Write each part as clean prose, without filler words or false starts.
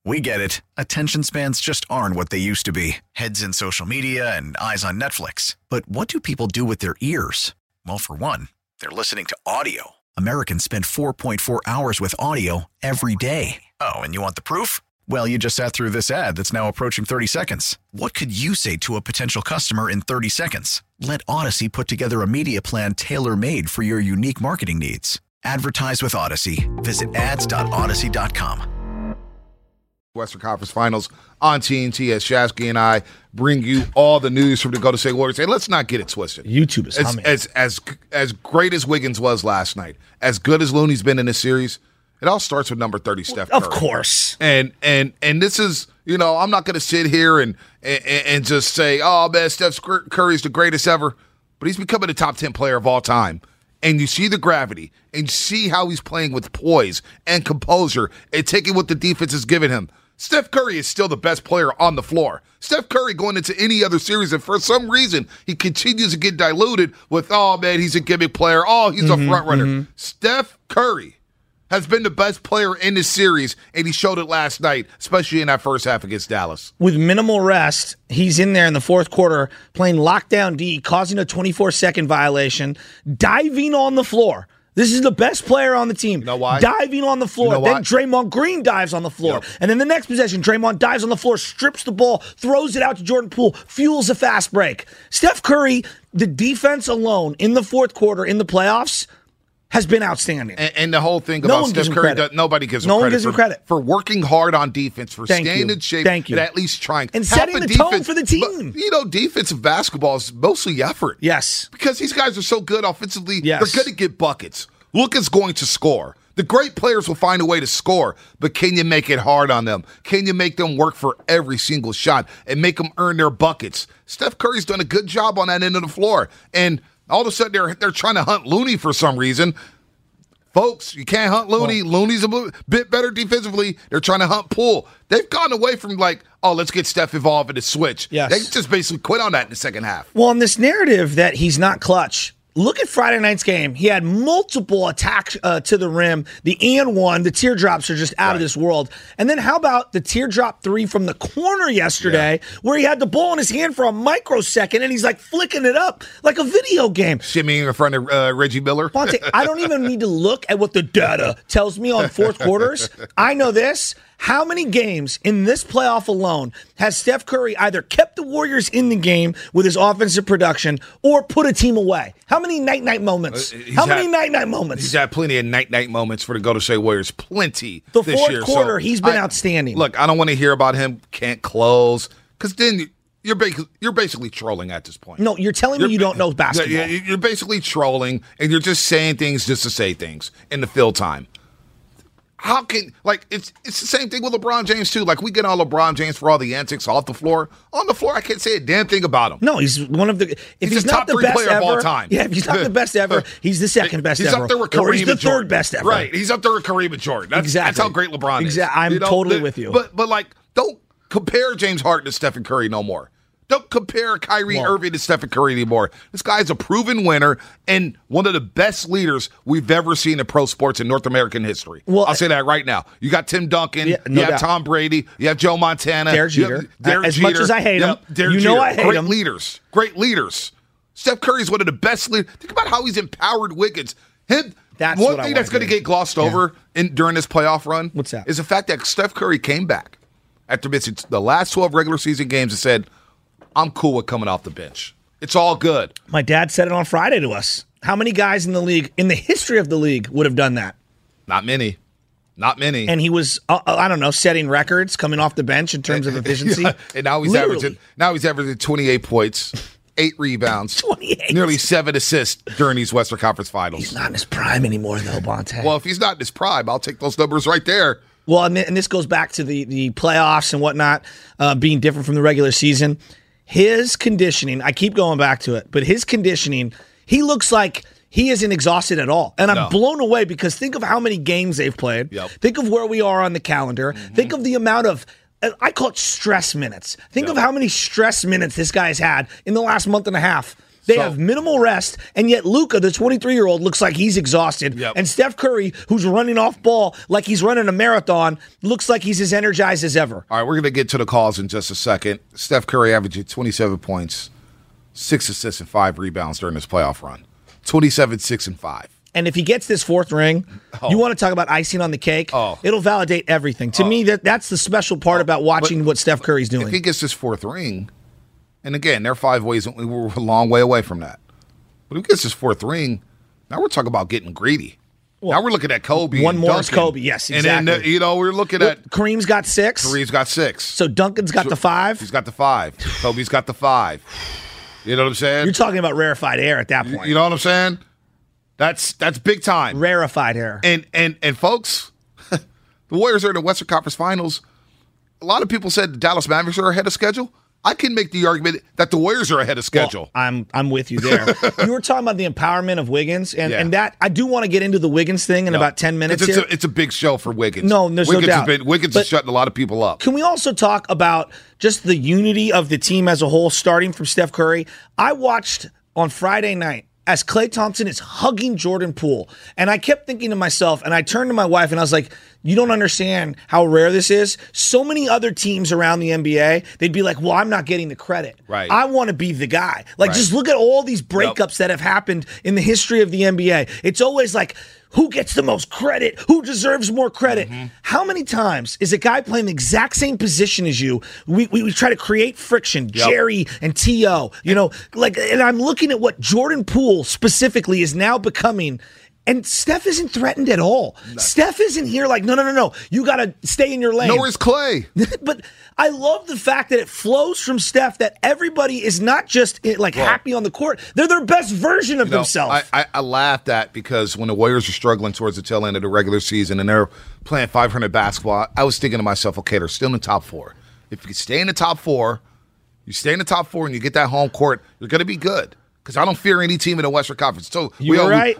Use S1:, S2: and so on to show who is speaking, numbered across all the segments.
S1: We get it. Attention spans just aren't what they used to be. Heads in social media and eyes on Netflix. But what do people do with their ears? Well, for one, they're listening to audio. Americans spend 4.4 hours with audio every day. Oh, and you want the proof? Well, you just sat through this ad that's now approaching 30 seconds. What could you say to a potential customer in 30 seconds? Let Odyssey put together a media plan tailor-made for your unique marketing needs. Advertise with Odyssey. Visit ads.odyssey.com.
S2: Western Conference Finals on TNT as Shasky and I bring you all the news from the Golden State Warriors. And let's not get it twisted.
S3: YouTube is humming.
S2: As great as Wiggins was last night, as good as Looney's been in this series, it all starts with number 30, Steph Curry.
S3: Of course.
S2: And this is, I'm not going to sit here and just say, oh, man, Steph Curry's the greatest ever. But he's becoming a top 10 player of all time. And you see the gravity, and you see how he's playing with poise and composure and taking what the defense has given him. Steph Curry is still the best player on the floor. Steph Curry going into any other series, and for some reason, he continues to get diluted with, oh, man, he's a gimmick player. Oh, he's a front runner. Steph Curry has been the best player in this series, and he showed it last night, especially in that first half against Dallas.
S3: With minimal rest, he's in there in the fourth quarter playing lockdown D, causing a 24-second violation, diving on the floor. This is the best player on the team.
S2: You know why?
S3: Diving on the floor.
S2: You know
S3: then
S2: why?
S3: Draymond Green dives on the floor.
S2: Yep.
S3: And then the next possession, Draymond dives on the floor, strips the ball, throws it out to Jordan Poole, fuels a fast break. Steph Curry, the defense alone in the fourth quarter in the playoffs has been outstanding.
S2: And the whole thing about Steph Curry, nobody gives him credit. For working hard on defense, for staying in shape, and at least trying.
S3: And setting the tone for the team.
S2: But, defensive basketball is mostly effort.
S3: Yes.
S2: Because these guys are so good offensively, they're going to get buckets. Luka's going to score. The great players will find a way to score, but can you make it hard on them? Can you make them work for every single shot and make them earn their buckets? Steph Curry's done a good job on that end of the floor, and all of a sudden they're trying to hunt Looney for some reason. Folks, you can't hunt Looney. Looney's a bit better defensively. They're trying to hunt Poole. They've gone away from let's get Steph involved in the switch.
S3: Yes.
S2: They just basically quit on that in the second half.
S3: Well, in this narrative that he's not clutch, look at Friday night's game. He had multiple attacks to the rim. The and one, the teardrops are just out of this world. And then how about the teardrop three from the corner yesterday where he had the ball in his hand for a microsecond and he's flicking it up like a video game.
S2: Shimmying in front of Reggie Miller.
S3: Ponte, I don't even need to look at what the data tells me on fourth quarters. I know this. How many games in this playoff alone has Steph Curry either kept the Warriors in the game with his offensive production or put a team away? How many night-night moments? Night-night moments?
S2: He's had plenty of night-night moments for the Golden State Warriors. Plenty
S3: the
S2: this year.
S3: The fourth quarter, he's been outstanding.
S2: Look, I don't want to hear about him can't close because then you're basically trolling at this point.
S3: No, you're telling me you don't know basketball.
S2: You're basically trolling, and you're just saying things just to say things in the fill time. How can, it's the same thing with LeBron James, too. We get on LeBron James for all the antics off the floor. On the floor, I can't say a damn thing about him.
S3: No, he's one of the, if he's not the best player of all time. Yeah, if he's not the best ever, he's the second best ever.
S2: He's up there with Kareem
S3: or he's the
S2: and Jordan.
S3: third best ever.
S2: Right, he's up there with Kareem and Jordan. That's how great LeBron is.
S3: I'm totally with you.
S2: But don't compare James Harden to Stephen Curry no more. Don't compare Kyrie Irving to Stephen Curry anymore. This guy's a proven winner and one of the best leaders we've ever seen in pro sports in North American history. Well, I'll say that right now. You got Tim Duncan, you have Tom Brady, you have Joe Montana.
S3: Derek Jeter. As much as I hate him, I hate him.
S2: Great leaders. Steph Curry's one of the best leaders. Think about how he's empowered Wiggins. One thing that's going to get glossed over during this playoff run
S3: What's that?
S2: is the fact that Steph Curry came back after missing the last 12 regular season games and said, I'm cool with coming off the bench. It's all good.
S3: My dad said it on Friday to us. How many guys in the league, in the history of the league, would have done that?
S2: Not many. And
S3: he was, setting records coming off the bench in terms of efficiency.
S2: And now he's averaging 28 points, 8 rebounds,
S3: 28,
S2: nearly 7 assists during these Western Conference Finals.
S3: He's not in his prime anymore, though, Bonte.
S2: Well, if he's not in his prime, I'll take those numbers right there.
S3: Well, and this goes back to the playoffs and whatnot being different from the regular season. His conditioning, I keep going back to it, but his conditioning, he looks like he isn't exhausted at all. And I'm blown away because think of how many games they've played.
S2: Yep.
S3: Think of where we are on the calendar. Mm-hmm. Think of the amount of, I call it stress minutes. Think of how many stress minutes this guy's had in the last month and a half. They have minimal rest, and yet Luka, the 23-year-old, looks like he's exhausted.
S2: Yep.
S3: And Steph Curry, who's running off ball like he's running a marathon, looks like he's as energized as ever.
S2: All right, we're going to get to the calls in just a second. Steph Curry averaged 27 points, 6 assists, and 5 rebounds during this playoff run. 27, 6, and 5.
S3: And if he gets this 4th ring, you want to talk about icing on the cake? It'll validate everything. To me, that's the special part about watching what Steph Curry's doing.
S2: If he gets this 4th ring, and again, they're 5 ways, we're a long way away from that. But if he gets his 4th ring, now we're talking about getting greedy. Well, now we're looking at Kobe.
S3: One
S2: and
S3: more
S2: Duncan.
S3: is Kobe, yes, exactly.
S2: And then, we're looking at...
S3: Kareem's got 6.
S2: Kareem's got 6.
S3: So Duncan's got the 5.
S2: He's got the 5. Kobe's got the 5. You know what I'm saying?
S3: You're talking about rarefied air at that point.
S2: You know what I'm saying? That's big time.
S3: Rarefied air.
S2: And folks, the Warriors are in the Western Conference Finals. A lot of people said the Dallas Mavericks are ahead of schedule. I can make the argument that the Warriors are ahead of schedule.
S3: Well, I'm with you there. You were talking about the empowerment of Wiggins, and that I do want to get into the Wiggins thing in about 10 minutes here.
S2: It's a big show for Wiggins.
S3: No, there's no doubt.
S2: Wiggins is shutting a lot of people up.
S3: Can we also talk about just the unity of the team as a whole, starting from Steph Curry? I watched on Friday night as Klay Thompson is hugging Jordan Poole. And I kept thinking to myself, and I turned to my wife and I was like, you don't understand how rare this is. So many other teams around the NBA, they'd be like, well, I'm not getting the credit.
S2: Right.
S3: I want to be the guy. Like, just look at all these breakups that have happened in the history of the NBA. It's always like, who gets the most credit? Who deserves more credit? Mm-hmm. How many times is a guy playing the exact same position as you? We try to create friction, Jerry and T.O., and I'm looking at what Jordan Poole specifically is now becoming. And Steph isn't threatened at all. No. Steph isn't here like, no. You got to stay in your lane.
S2: Nor is Klay.
S3: But I love the fact that it flows from Steph that everybody is not just happy on the court. They're their best version of themselves.
S2: I laughed at because when the Warriors are struggling towards the tail end of the regular season and they're playing 500 basketball, I was thinking to myself, okay, they're still in the top 4. If you stay in the top 4, and you get that home court, you're going to be good. Because I don't fear any team in the Western Conference. So I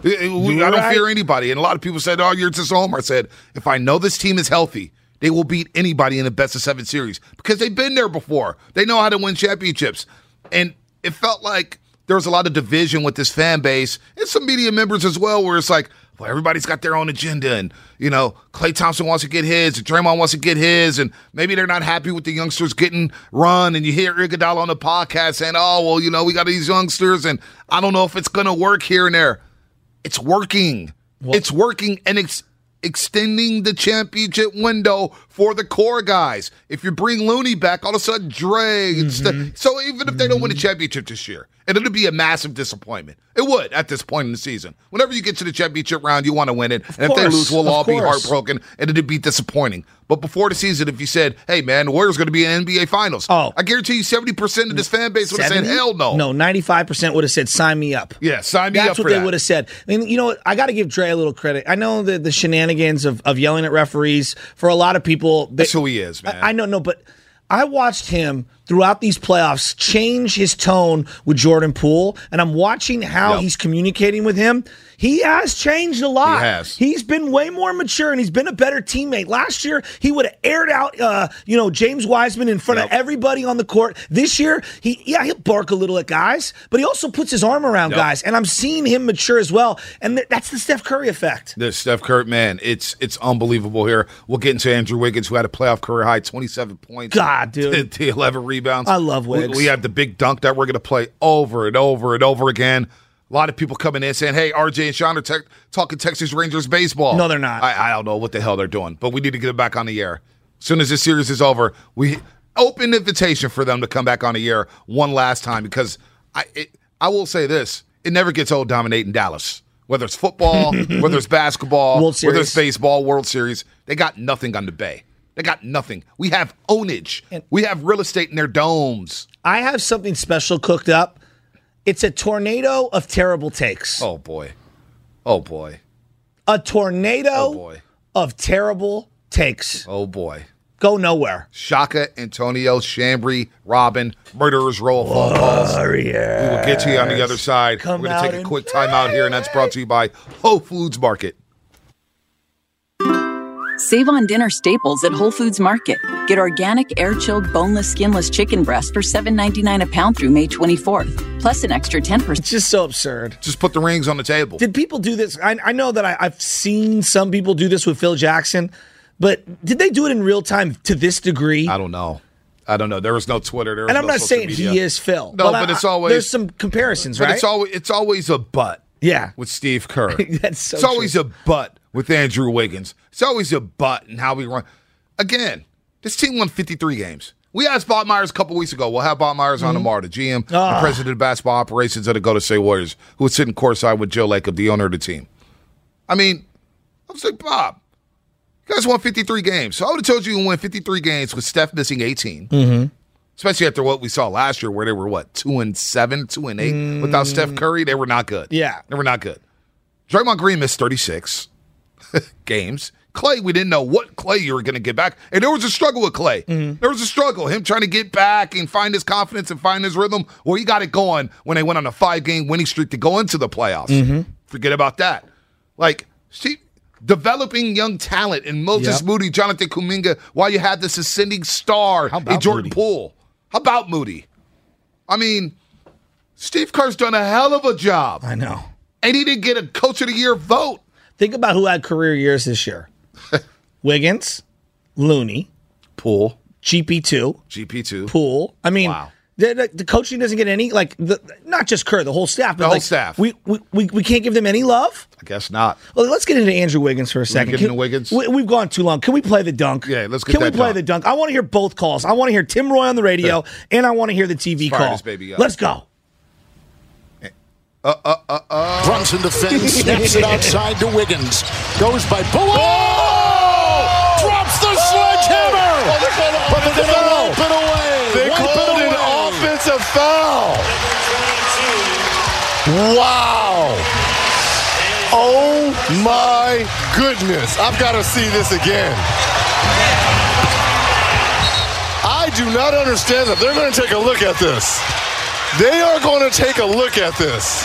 S2: don't fear anybody. And a lot of people said, oh, you're just a homer. I said, if I know this team is healthy, they will beat anybody in the best-of-7 series. Because they've been there before. They know how to win championships. And it felt like there was a lot of division with this fan base and some media members as well where it's like, well, everybody's got their own agenda. And, Klay Thompson wants to get his and Draymond wants to get his. And maybe they're not happy with the youngsters getting run. And you hear Iguodala on the podcast saying, oh, well, we got these youngsters. And I don't know if it's going to work here and there. It's working. Well, it's working. And it's extending the championship window for the core guys. If you bring Looney back, all of a sudden Dre. So even if they don't win a championship this year, and it'll be a massive disappointment. It would at this point in the season. Whenever you get to the championship round, you want to win it. And if they lose, we'll all be heartbroken, and it'd be disappointing. But before the season, if you said, hey, man, the Warriors going to be in NBA Finals, I guarantee you 70% of this fan base would have said, hell no.
S3: No, 95% would have said, sign me up.
S2: Yeah, sign me up for that.
S3: That's what they would have said. And, I got to give Dre a little credit. I know the shenanigans of yelling at referees, for a lot of people.
S2: That's who he is, man.
S3: I know, but I watched him throughout these playoffs change his tone with Jordan Poole, and I'm watching how he's communicating with him. He has changed a lot.
S2: He has.
S3: He's been way more mature, and he's been a better teammate. Last year, he would have aired out, James Wiseman in front of everybody on the court. This year, he'll bark a little at guys, but he also puts his arm around guys, and I'm seeing him mature as well, and that's the Steph Curry effect.
S2: The Steph Curry, man, it's unbelievable here. We'll get into Andrew Wiggins, who had a playoff career high, 27 points.
S3: God, dude.
S2: The 11 rebounds.
S3: I love Wiggs.
S2: We have the big dunk that we're going to play over and over and over again. A lot of people coming in saying, hey, RJ and Sean are talking Texas Rangers baseball.
S3: No, they're not.
S2: I don't know what the hell they're doing, but we need to get them back on the air. As soon as this series is over, we open invitation for them to come back on the air one last time because I will say this, it never gets old dominating Dallas. Whether it's football, whether it's basketball, whether it's baseball, World Series, they got nothing on the Bay. They got nothing. We have ownage. We have real estate in their domes.
S3: I have something special cooked up. It's a tornado of terrible takes.
S2: Oh, boy. Oh, boy.
S3: A tornado of terrible takes.
S2: Oh, boy.
S3: Go nowhere.
S2: Shaka, Antonio, Chambry, Robin, murderers row of phone calls. We will get to you on the other side. We're going to take a quick time out here, and that's brought to you by Whole Foods Market.
S4: Save on dinner staples at Whole Foods Market. Get organic, air-chilled, boneless, skinless chicken breast for $7.99 a pound through May 24th. Plus an extra 10%.
S3: It's just so absurd.
S2: Just put the rings on the table.
S3: Did people do this? I know that I've seen some people do this with Phil Jackson, but did they do it in real time to this degree?
S2: I don't know. There was no Twitter. There was
S3: and I'm
S2: no
S3: not
S2: social
S3: saying
S2: media.
S3: he is Phil.
S2: No, but it's always
S3: there's some comparisons,
S2: but
S3: right?
S2: it's always a but.
S3: Yeah,
S2: with Steve Kerr.
S3: That's so
S2: it's always
S3: true.
S2: a but with Andrew Wiggins. It's always a but in how we run. Again, this team won 53 games. We asked Bob Myers a couple weeks ago. We'll have Bob Myers on tomorrow, the GM, the president of basketball operations of the Golden State Warriors, who was sitting courtside with Joe Lacob, the owner of the team. I mean, I was like, Bob, you guys won 53 games. So I would have told you you win 53 games with Steph missing 18. Mm-hmm. Especially after what we saw last year where they were, 2-7, 2-8. Without Steph Curry, they were not good.
S3: Yeah.
S2: They were not good. Draymond Green missed 36 games. Clay, we didn't know what Clay you were going to get back. And there was a struggle with Clay. Mm-hmm. There was a struggle. Him trying to get back and find his confidence and find his rhythm. Well, he got it going when they went on a 5-game winning streak to go into the playoffs. Mm-hmm. Forget about that. Developing young talent in Moses Moody, Jonathan Kuminga, while you had this ascending star in Jordan Poole. How about Moody? I mean, Steve Kerr's done a hell of a job.
S3: I know.
S2: And he didn't get a Coach of the Year vote.
S3: Think about who had career years this year. Wiggins, Looney,
S2: Poole,
S3: GP2, Poole. I mean,
S2: wow.
S3: The coaching doesn't get any, not just Kerr, the whole staff. But
S2: the whole staff.
S3: We can't give them any love?
S2: I guess not.
S3: Well, let's get into Andrew Wiggins for a second.
S2: Get into Wiggins?
S3: We've gone too long. Can we play the dunk?
S2: Yeah, let's get
S3: Can we play the dunk? I want to hear both calls. I want to hear Tim Roy on the radio, and I want to hear the TV call.
S2: This baby up.
S3: Let's go.
S5: Brunson defends, snaps it outside to Wiggins. Goes by Bullock.
S2: Oh!
S5: Drops the sledgehammer! But they're going to wipe it away.
S6: They called an offensive foul. Wow. Oh, my goodness. I've got to see this again. I do not understand that. They're going to take a look at this. They are going to take a look at this.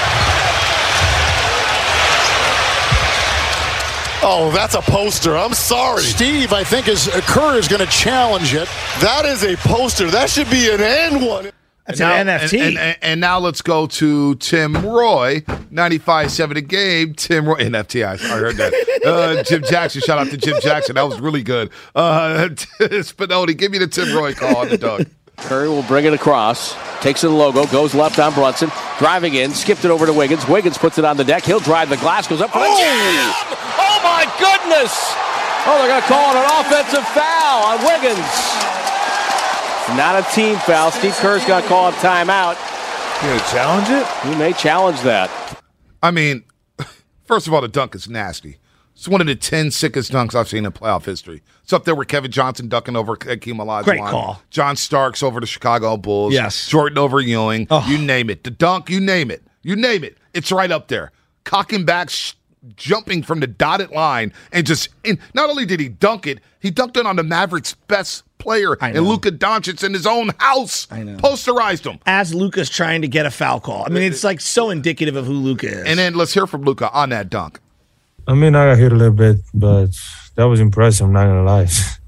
S6: Oh, that's a poster. I'm sorry.
S5: Steve, I think Kerr is going to challenge it.
S6: That is a poster. That should be an and one.
S3: That's an NFT.
S2: And now let's go to Tim Roy, 95.7 a game. Tim Roy, NFT, I heard that. Jim Jackson, shout out to Jim Jackson. That was really good. Spinoni, give me the Tim Roy call on the dunk.
S7: Curry will bring it across. Takes the logo, goes left on Brunson. Driving in, skipped it over to Wiggins. Wiggins puts it on the deck. He'll drive the glass, goes up for the jam! Oh, my goodness! Oh, they're going to call it an offensive foul on Wiggins. Not a team foul. Steve Kerr's going to call a timeout.
S6: You going to challenge it?
S7: He may challenge that.
S2: I mean, first of all, the dunk is nasty. It's one of the 10 sickest dunks I've seen in playoff history. It's up there with Kevin Johnson dunking over Hakeem Olajuwon.
S3: Great call.
S2: John Starks over the Chicago Bulls.
S3: Yes.
S2: Jordan over Ewing.
S3: Oh.
S2: You name it. The dunk, you name it. You name it. It's right up there. Cocking back, jumping from the dotted line, and not only did he dunk it, he dunked it on the Mavericks' best player, and Luka Doncic in his own house.
S3: I know.
S2: Posterized him.
S3: As Luka's trying to get a foul call. I mean, it's so indicative of who Luka is.
S2: And then let's hear from Luka on that dunk.
S8: I mean, I got hit a little bit, but that was impressive, I'm not going to lie.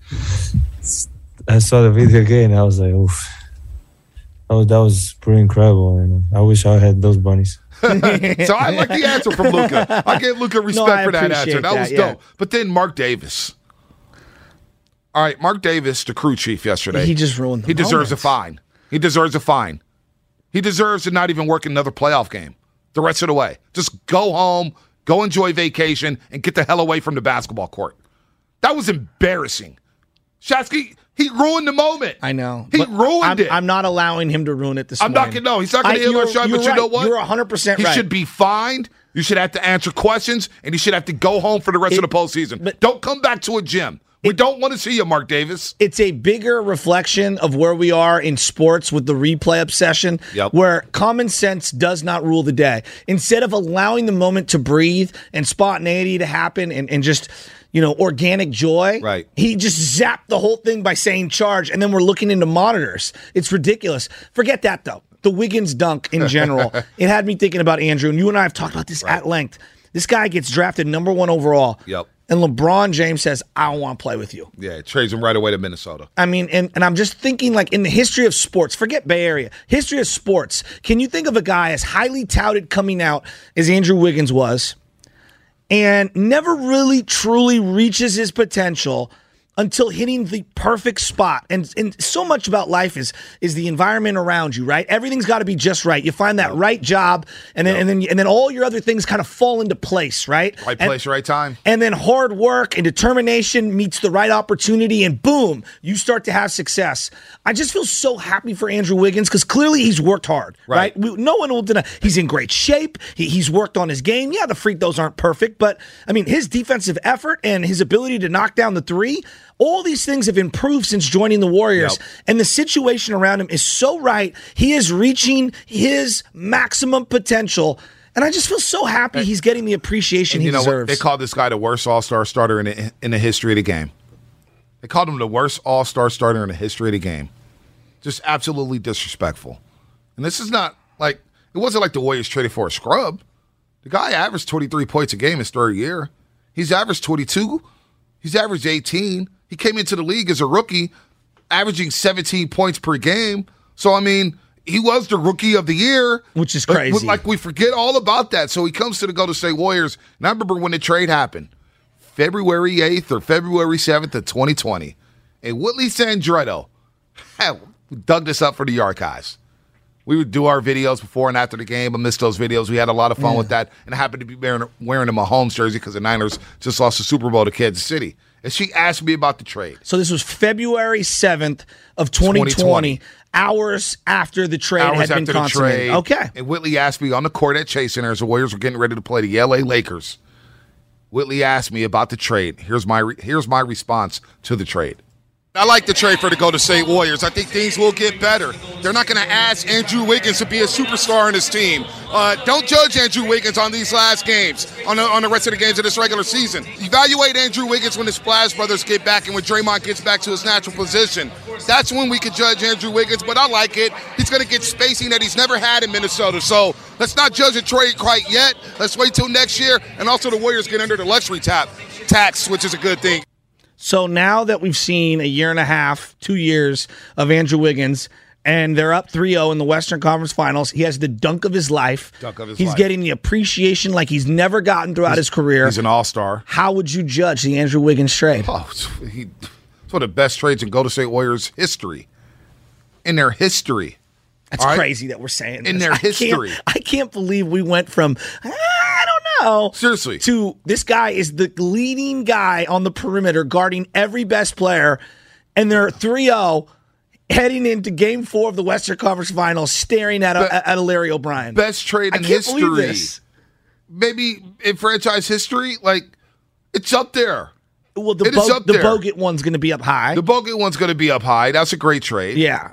S8: I saw the video again, I was like, oof. That was pretty incredible, and I wish I had those bunnies.
S2: So I like the answer from Luka. I give Luka respect for that answer. That was dope. But then Mark Davis. All right, Mark Davis, the crew chief yesterday.
S3: He just ruined the
S2: He deserves a fine. He deserves a fine. He deserves to not even work another playoff game the rest of the way. Just go home, go enjoy vacation, and get the hell away from the basketball court. That was embarrassing. Shasky, he ruined the moment.
S3: I know.
S2: He ruined it.
S3: I'm not allowing him to ruin it this
S2: I'm
S3: morning.
S2: not going to. He's not going to hit our shot, but you know what?
S3: You're 100% right.
S2: He should be fined. You should have to answer questions, and he should have to go home for the rest of the postseason. But don't come back to a gym. We don't want to see you, Mark Davis.
S3: It's a bigger reflection of where we are in sports with the replay obsession, where common sense does not rule the day. Instead of allowing the moment to breathe and spontaneity to happen and just, organic joy,
S2: right?
S3: He just zapped the whole thing by saying charge, and then we're looking into monitors. It's ridiculous. Forget that, though. The Wiggins dunk in general, it had me thinking about Andrew, and you and I have talked about this at length. This guy gets drafted number 1 overall.
S2: Yep.
S3: and LeBron James says, I don't want to play with you.
S2: Yeah, trades him right away to Minnesota.
S3: I mean, and I'm just thinking, like, in the history of sports, forget Bay Area, history of sports, can you think of a guy as highly touted coming out as Andrew Wiggins was and never really truly reaches his potential until hitting the perfect spot? And so much about life is the environment around you, right? Everything's got to be just right. You find that right job, and then all your other things kind of fall into place, right?
S2: Right place, right time.
S3: And then hard work and determination meets the right opportunity, and boom, you start to have success. I just feel so happy for Andrew Wiggins because clearly he's worked hard, right? No one will deny he's in great shape. He's worked on his game. Yeah, the free throws aren't perfect, but I mean, his defensive effort and his ability to knock down the three, all these things have improved since joining the Warriors, and the situation around him is so right. He is reaching his maximum potential, and I just feel so happy he's getting the appreciation he deserves.
S2: They called this guy the worst All-Star starter in the history of the game. They called him the worst All-Star starter in the history of the game. Just absolutely disrespectful. And this is not like, it wasn't like the Warriors traded for a scrub. The guy averaged 23 points a game his third year. He's averaged 22. He's averaged 18. He came into the league as a rookie, averaging 17 points per game. So, I mean, he was the rookie of the year.
S3: Which is crazy.
S2: Like, we forget all about that. So he comes to the Golden State Warriors. And I remember when the trade happened, February 8th or February 7th of 2020. And Whitley Sandretto dug this up for the archives. We would do our videos before and after the game. I missed those videos. We had a lot of fun with that. And I happened to be wearing a Mahomes jersey because the Niners just lost the Super Bowl to Kansas City. And she asked me about the trade.
S3: So this was February 7th of 2020, hours after the trade had been consummated. Okay.
S2: And Whitley asked me on the court at Chase Center as the Warriors were getting ready to play the LA Lakers. Whitley asked me about the trade. Here's my response to the trade.
S9: I like the trade for the Golden State Warriors. I think things will get better. They're not going to ask Andrew Wiggins to be a superstar in his team. Don't judge Andrew Wiggins on these last games, on the rest of the games of this regular season. Evaluate Andrew Wiggins when the Splash Brothers get back and when Draymond gets back to his natural position. That's when we can judge Andrew Wiggins, but I like it. He's going to get spacing that he's never had in Minnesota. So let's not judge a trade quite yet. Let's wait till next year. And also the Warriors get under the luxury tax, which is a good thing.
S3: So now that we've seen a year and a half, 2 years of Andrew Wiggins, and they're up 3-0 in the Western Conference Finals, he has the dunk of his life. He's getting the appreciation like he's never gotten throughout his career.
S2: He's an all-star.
S3: How would you judge the Andrew Wiggins trade?
S2: Oh, it's one of the best trades in Golden State Warriors history. In their history.
S3: That's crazy that we're saying this.
S2: In their history.
S3: I can't believe we went from, I don't know.
S2: Seriously.
S3: To this guy is the leading guy on the perimeter guarding every best player, and they're 3-0 heading into Game 4 of the Western Conference Finals staring at a Larry O'Brien.
S2: Best trade in history. Believe this. Maybe in franchise history, like, it's up there.
S3: Well, the Bogut one's going to be up high.
S2: The Bogut one's going to be up high. That's a great trade.
S3: Yeah.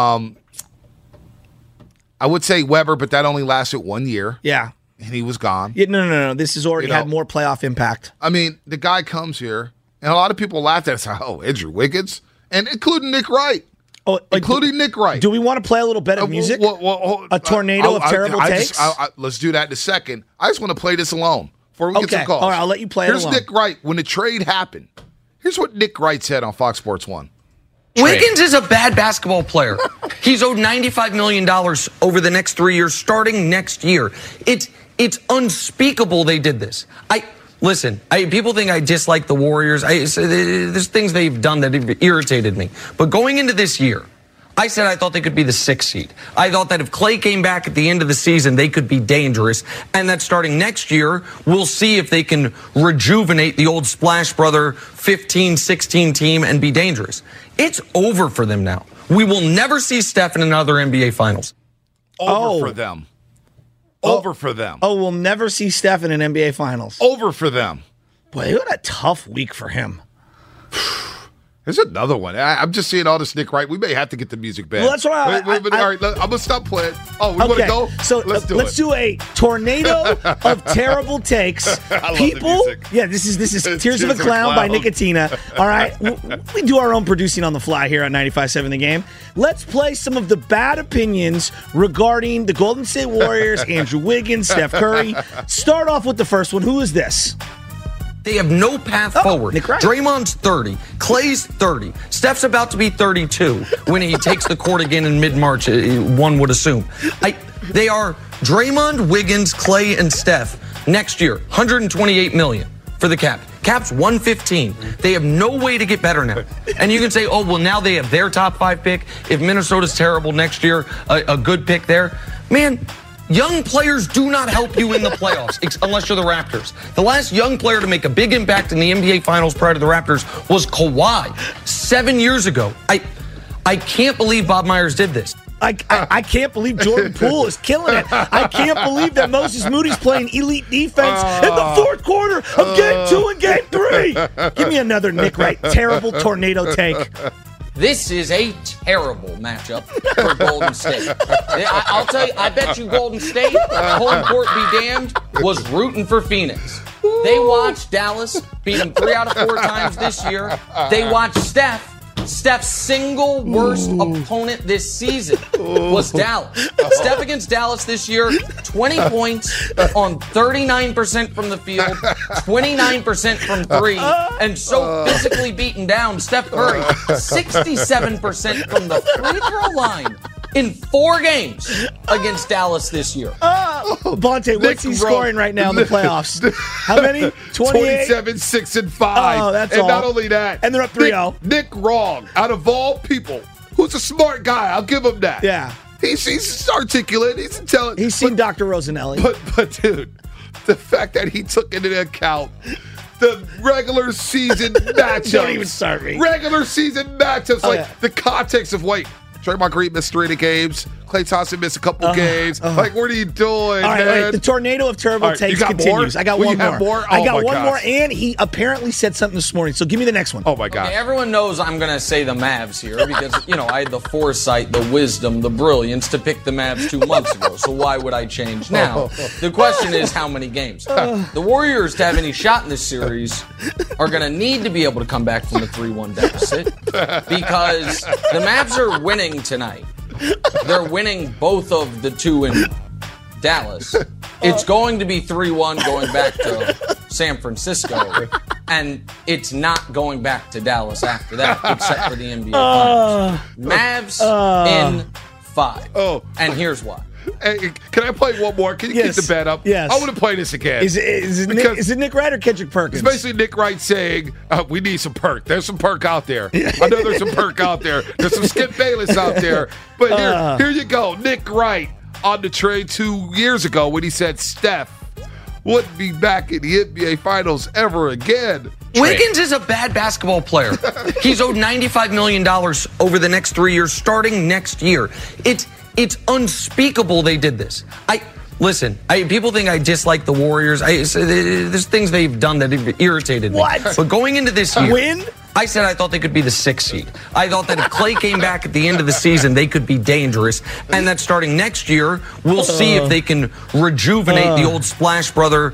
S2: I would say Weber, but that only lasted 1 year.
S3: Yeah.
S2: And he was gone.
S3: Yeah, no. This has already had more playoff impact.
S2: I mean, the guy comes here, and a lot of people laughed at us. Oh, Andrew Wiggins? And including Nick Wright.
S3: Oh,
S2: Nick Wright.
S3: Do we want to play a little bit of music? A tornado of terrible takes?
S2: Let's do that in a second. I just want to play this alone before we get some calls.
S3: All right, I'll let you play it alone.
S2: Here's Nick Wright. When the trade happened, here's what Nick Wright said on Fox Sports 1.
S10: Wiggins is a bad basketball player. He's owed $95 million over the next 3 years, starting next year. It's unspeakable they did this. Listen, people think I dislike the Warriors. There's things they've done that have irritated me. But going into this year, I said I thought they could be the 6th seed. I thought that if Klay came back at the end of the season, they could be dangerous. And that starting next year, we'll see if they can rejuvenate the old Splash Brother 15-16 team and be dangerous. It's over for them now. We will never see Steph in another NBA Finals.
S2: Over for them. Over for them.
S3: Oh, we'll never see Steph in an NBA Finals.
S2: Over for them.
S3: Boy, what a tough week for him.
S2: There's another one. I'm just seeing all this Nick Wright. We may have to get the music back.
S3: Well, that's right.
S2: All right, I'm going to stop playing. Oh, we want to go?
S3: So let's do a tornado of terrible takes.
S2: I love
S3: People,
S2: the music.
S3: Yeah, this is Tears of a Clown by Nicotina. All right, we do our own producing on the fly here on 95.7 The Game. Let's play some of the bad opinions regarding the Golden State Warriors, Andrew Wiggins, Steph Curry. Start off with the first one. Who is this?
S10: They have no path forward.
S3: Nick Wright.
S10: Draymond's 30. Clay's 30. Steph's about to be 32 when he takes the court again in mid-March, one would assume. They are Draymond, Wiggins, Clay, and Steph next year. $128 million for the cap. Cap's $115. They have no way to get better now. And you can say, oh, well, now they have their top 5 pick. If Minnesota's terrible next year, a good pick there. Man, young players do not help you in the playoffs unless you're the Raptors. The last young player to make a big impact in the NBA Finals prior to the Raptors was Kawhi 7 years ago. I can't believe Bob Myers did this.
S3: I can't believe Jordan Poole is killing it. I can't believe that Moses Moody's playing elite defense in the fourth quarter of Game 2 and Game 3. Give me another Nick Wright terrible tornado take.
S11: This is a terrible matchup for Golden State. I'll tell you, I bet you Golden State, home court be damned, was rooting for Phoenix. They watched Dallas beat them 3 out of 4 times this year. They watched Steph's single worst opponent this season was Dallas. Steph against Dallas this year, 20 points on 39% from the field, 29% from 3, and so physically beaten down. Steph Curry, 67% from the free throw line in 4 games against Dallas this year.
S3: Bonte, what's he scoring right now in the playoffs? How many?
S2: 27, 6, and 5.
S3: Oh, that's
S2: and
S3: all.
S2: not only that.
S3: And they're up 3-0.
S2: Nick Wrong, out of all people, who's a smart guy. I'll give him that.
S3: Yeah.
S2: He's articulate. He's intelligent.
S3: He's seen Dr. Rosanelli.
S2: But, dude, the fact that he took into account the regular season matchups.
S3: Don't even start me.
S2: Regular season matchups. The context of, Draymond Green missed 3 of the games. Klay Thompson missed a couple games. What are you doing,
S3: all right,
S2: man?
S3: All right, the tornado of terrible takes continues.
S2: More?
S3: I got one more.
S2: I
S3: got one more, and he apparently said something this morning. So give me the next one.
S2: Oh, my God.
S11: Okay, everyone knows I'm going to say the Mavs here because, I had the foresight, the wisdom, the brilliance to pick the Mavs 2 months ago. So why would I change now? The question is how many games? The Warriors, to have any shot in this series, are going to need to be able to come back from the 3-1 deficit because the Mavs are winning tonight. They're winning both of the 2 in Dallas. It's going to be 3-1 going back to San Francisco, and it's not going back to Dallas after that, except for the NBA Finals. Mavs in 5. And here's why.
S2: Hey, can I play one more? Can you keep the bet up?
S3: Yes.
S2: I want to play this again.
S3: Is it Nick Wright or Kendrick Perkins?
S2: It's basically Nick Wright saying, we need some perk. There's some perk out there. I know there's some perk out there. There's some Skip Bayless out there. But here you go. Nick Wright on the trade 2 years ago when he said Steph wouldn't be back in the NBA Finals ever again.
S10: Wiggins is a bad basketball player. He's owed $95 million over the next 3 years, starting next year. It's unspeakable they did this. Listen, people think I dislike the Warriors. There's things they've done that have irritated me.
S3: What?
S10: But going into this year,
S3: win?
S10: I said I thought they could be the 6th seed. I thought that if Clay came back at the end of the season, they could be dangerous. And that starting next year, we'll see if they can rejuvenate the old Splash Brother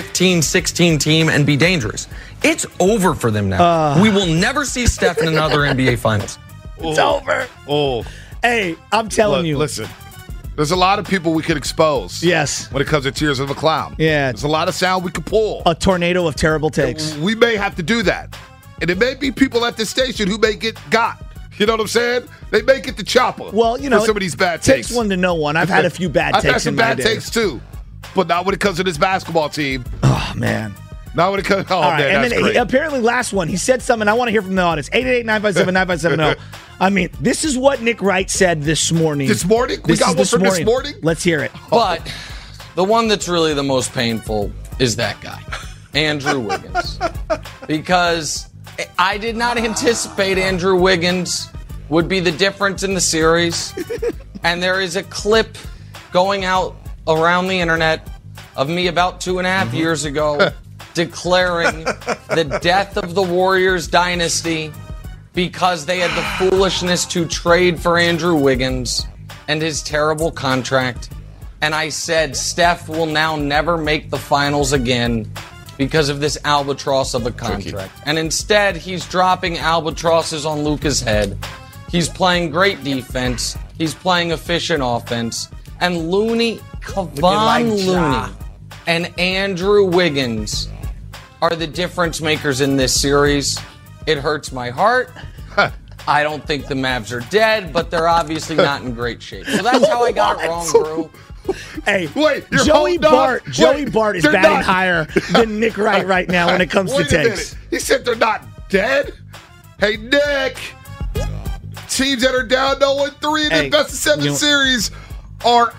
S10: 15-16 team and be dangerous. It's over for them now. We will never see Steph in another NBA Finals.
S3: It's over. Hey, I'm telling you.
S2: Listen, there's a lot of people we could expose.
S3: Yes.
S2: When it comes to Tears of a Clown.
S3: Yeah.
S2: There's a lot of sound we could pull.
S3: A tornado of terrible takes.
S2: We may have to do that. And it may be people at the station who may get got. You know what I'm saying? They may get the chopper.
S3: Well,
S2: for some of these bad takes.
S3: Takes one to know one. I've had a few bad takes.
S2: I've had some
S3: in my
S2: bad
S3: day.
S2: takes too. But not when it comes to this basketball team.
S3: Oh, man.
S2: Not when it comes. Oh,
S3: right,
S2: man,
S3: and
S2: that's
S3: then
S2: great.
S3: Apparently, last one, he said something. I want to hear from the audience. 888-957-9570. I mean, this is what Nick Wright said this morning.
S2: This morning? We got one from this morning?
S3: Let's hear it.
S11: But the one that's really the most painful is that guy, Andrew Wiggins. Because I did not anticipate Andrew Wiggins would be the difference in the series. And there is a clip going out around the internet of me about 2.5 years ago declaring the death of the Warriors dynasty because they had the foolishness to trade for Andrew Wiggins and his terrible contract. And I said Steph will now never make the finals again because of this albatross of a contract. And instead, he's dropping albatrosses on Luka's head. He's playing great defense. He's playing efficient offense. And Kevon Looney and Andrew Wiggins are the difference makers in this series. It hurts my heart. I don't think the Mavs are dead, but they're obviously not in great shape. So that's how I got it wrong, Drew.
S3: Hey,
S2: wait,
S3: Joey Bart is batting higher than Nick Wright right now when it comes to takes.
S2: He said they're not dead. Hey, Nick. Teams that are down 0-3 in the best of 7 series are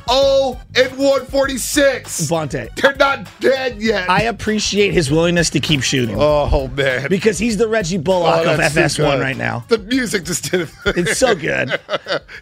S2: 0-146.
S3: Bonte.
S2: They're not dead yet.
S3: I appreciate his willingness to keep shooting.
S2: Oh, man.
S3: Because he's the Reggie Bullock of FS1 right now.
S2: The music just did it.
S3: It's so good.
S2: Oh,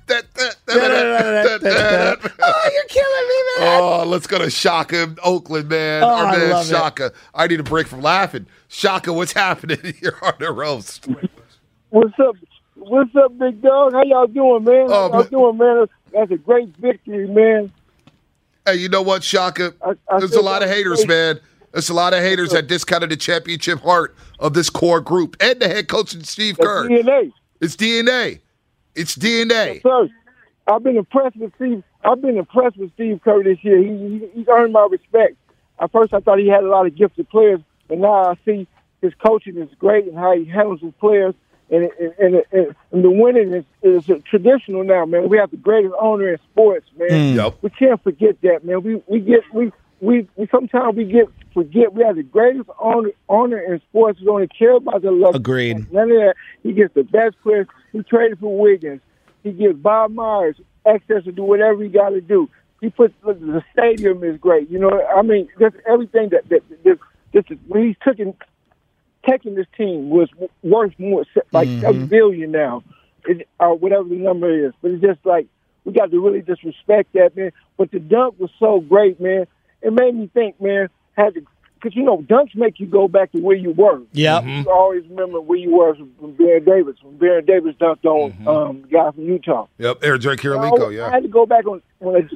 S2: you're killing me, man. Oh, let's go to Shaka in Oakland, man.
S3: I love
S2: Shaka. I need a break from laughing. Shaka, what's happening here on the roast?
S12: What's up? What's up, big dog? How y'all doing, man? How y'all doing, man? That's a great victory, man.
S2: Hey, you know what, Shaka? There's a lot of haters, man. There's a lot of haters that discounted the championship heart of this core group and the head coach, Steve Kerr.
S12: DNA.
S2: It's DNA. It's DNA.
S12: Yes, sir. I've been impressed with Steve Kerr this year. He's earned my respect. At first, I thought he had a lot of gifted players, but now I see his coaching is great and how he handles his players. And the winning is traditional now, man. We have the greatest owner in sports, man.
S2: Yep.
S12: We can't forget that, man. We sometimes forget we have the greatest owner in sports. We only care about the love.
S3: Agreed.
S12: None of that. He gets the best players. He traded for Wiggins. He gives Bob Myers access to do whatever he got to do. He puts the stadium is great. You know, I mean, just everything that when he's taking this team was worth more, like $7 billion now, whatever the number is. But it's just like we got to really just respect that, man. But the dunk was so great, man. It made me think, man, because dunks make you go back to where you were.
S3: Yeah,
S12: you always remember where you were from Baron Davis. When Baron Davis dunked on the guy from Utah.
S2: Yep, Drake Kirilenko. Yeah,
S12: I had to go back when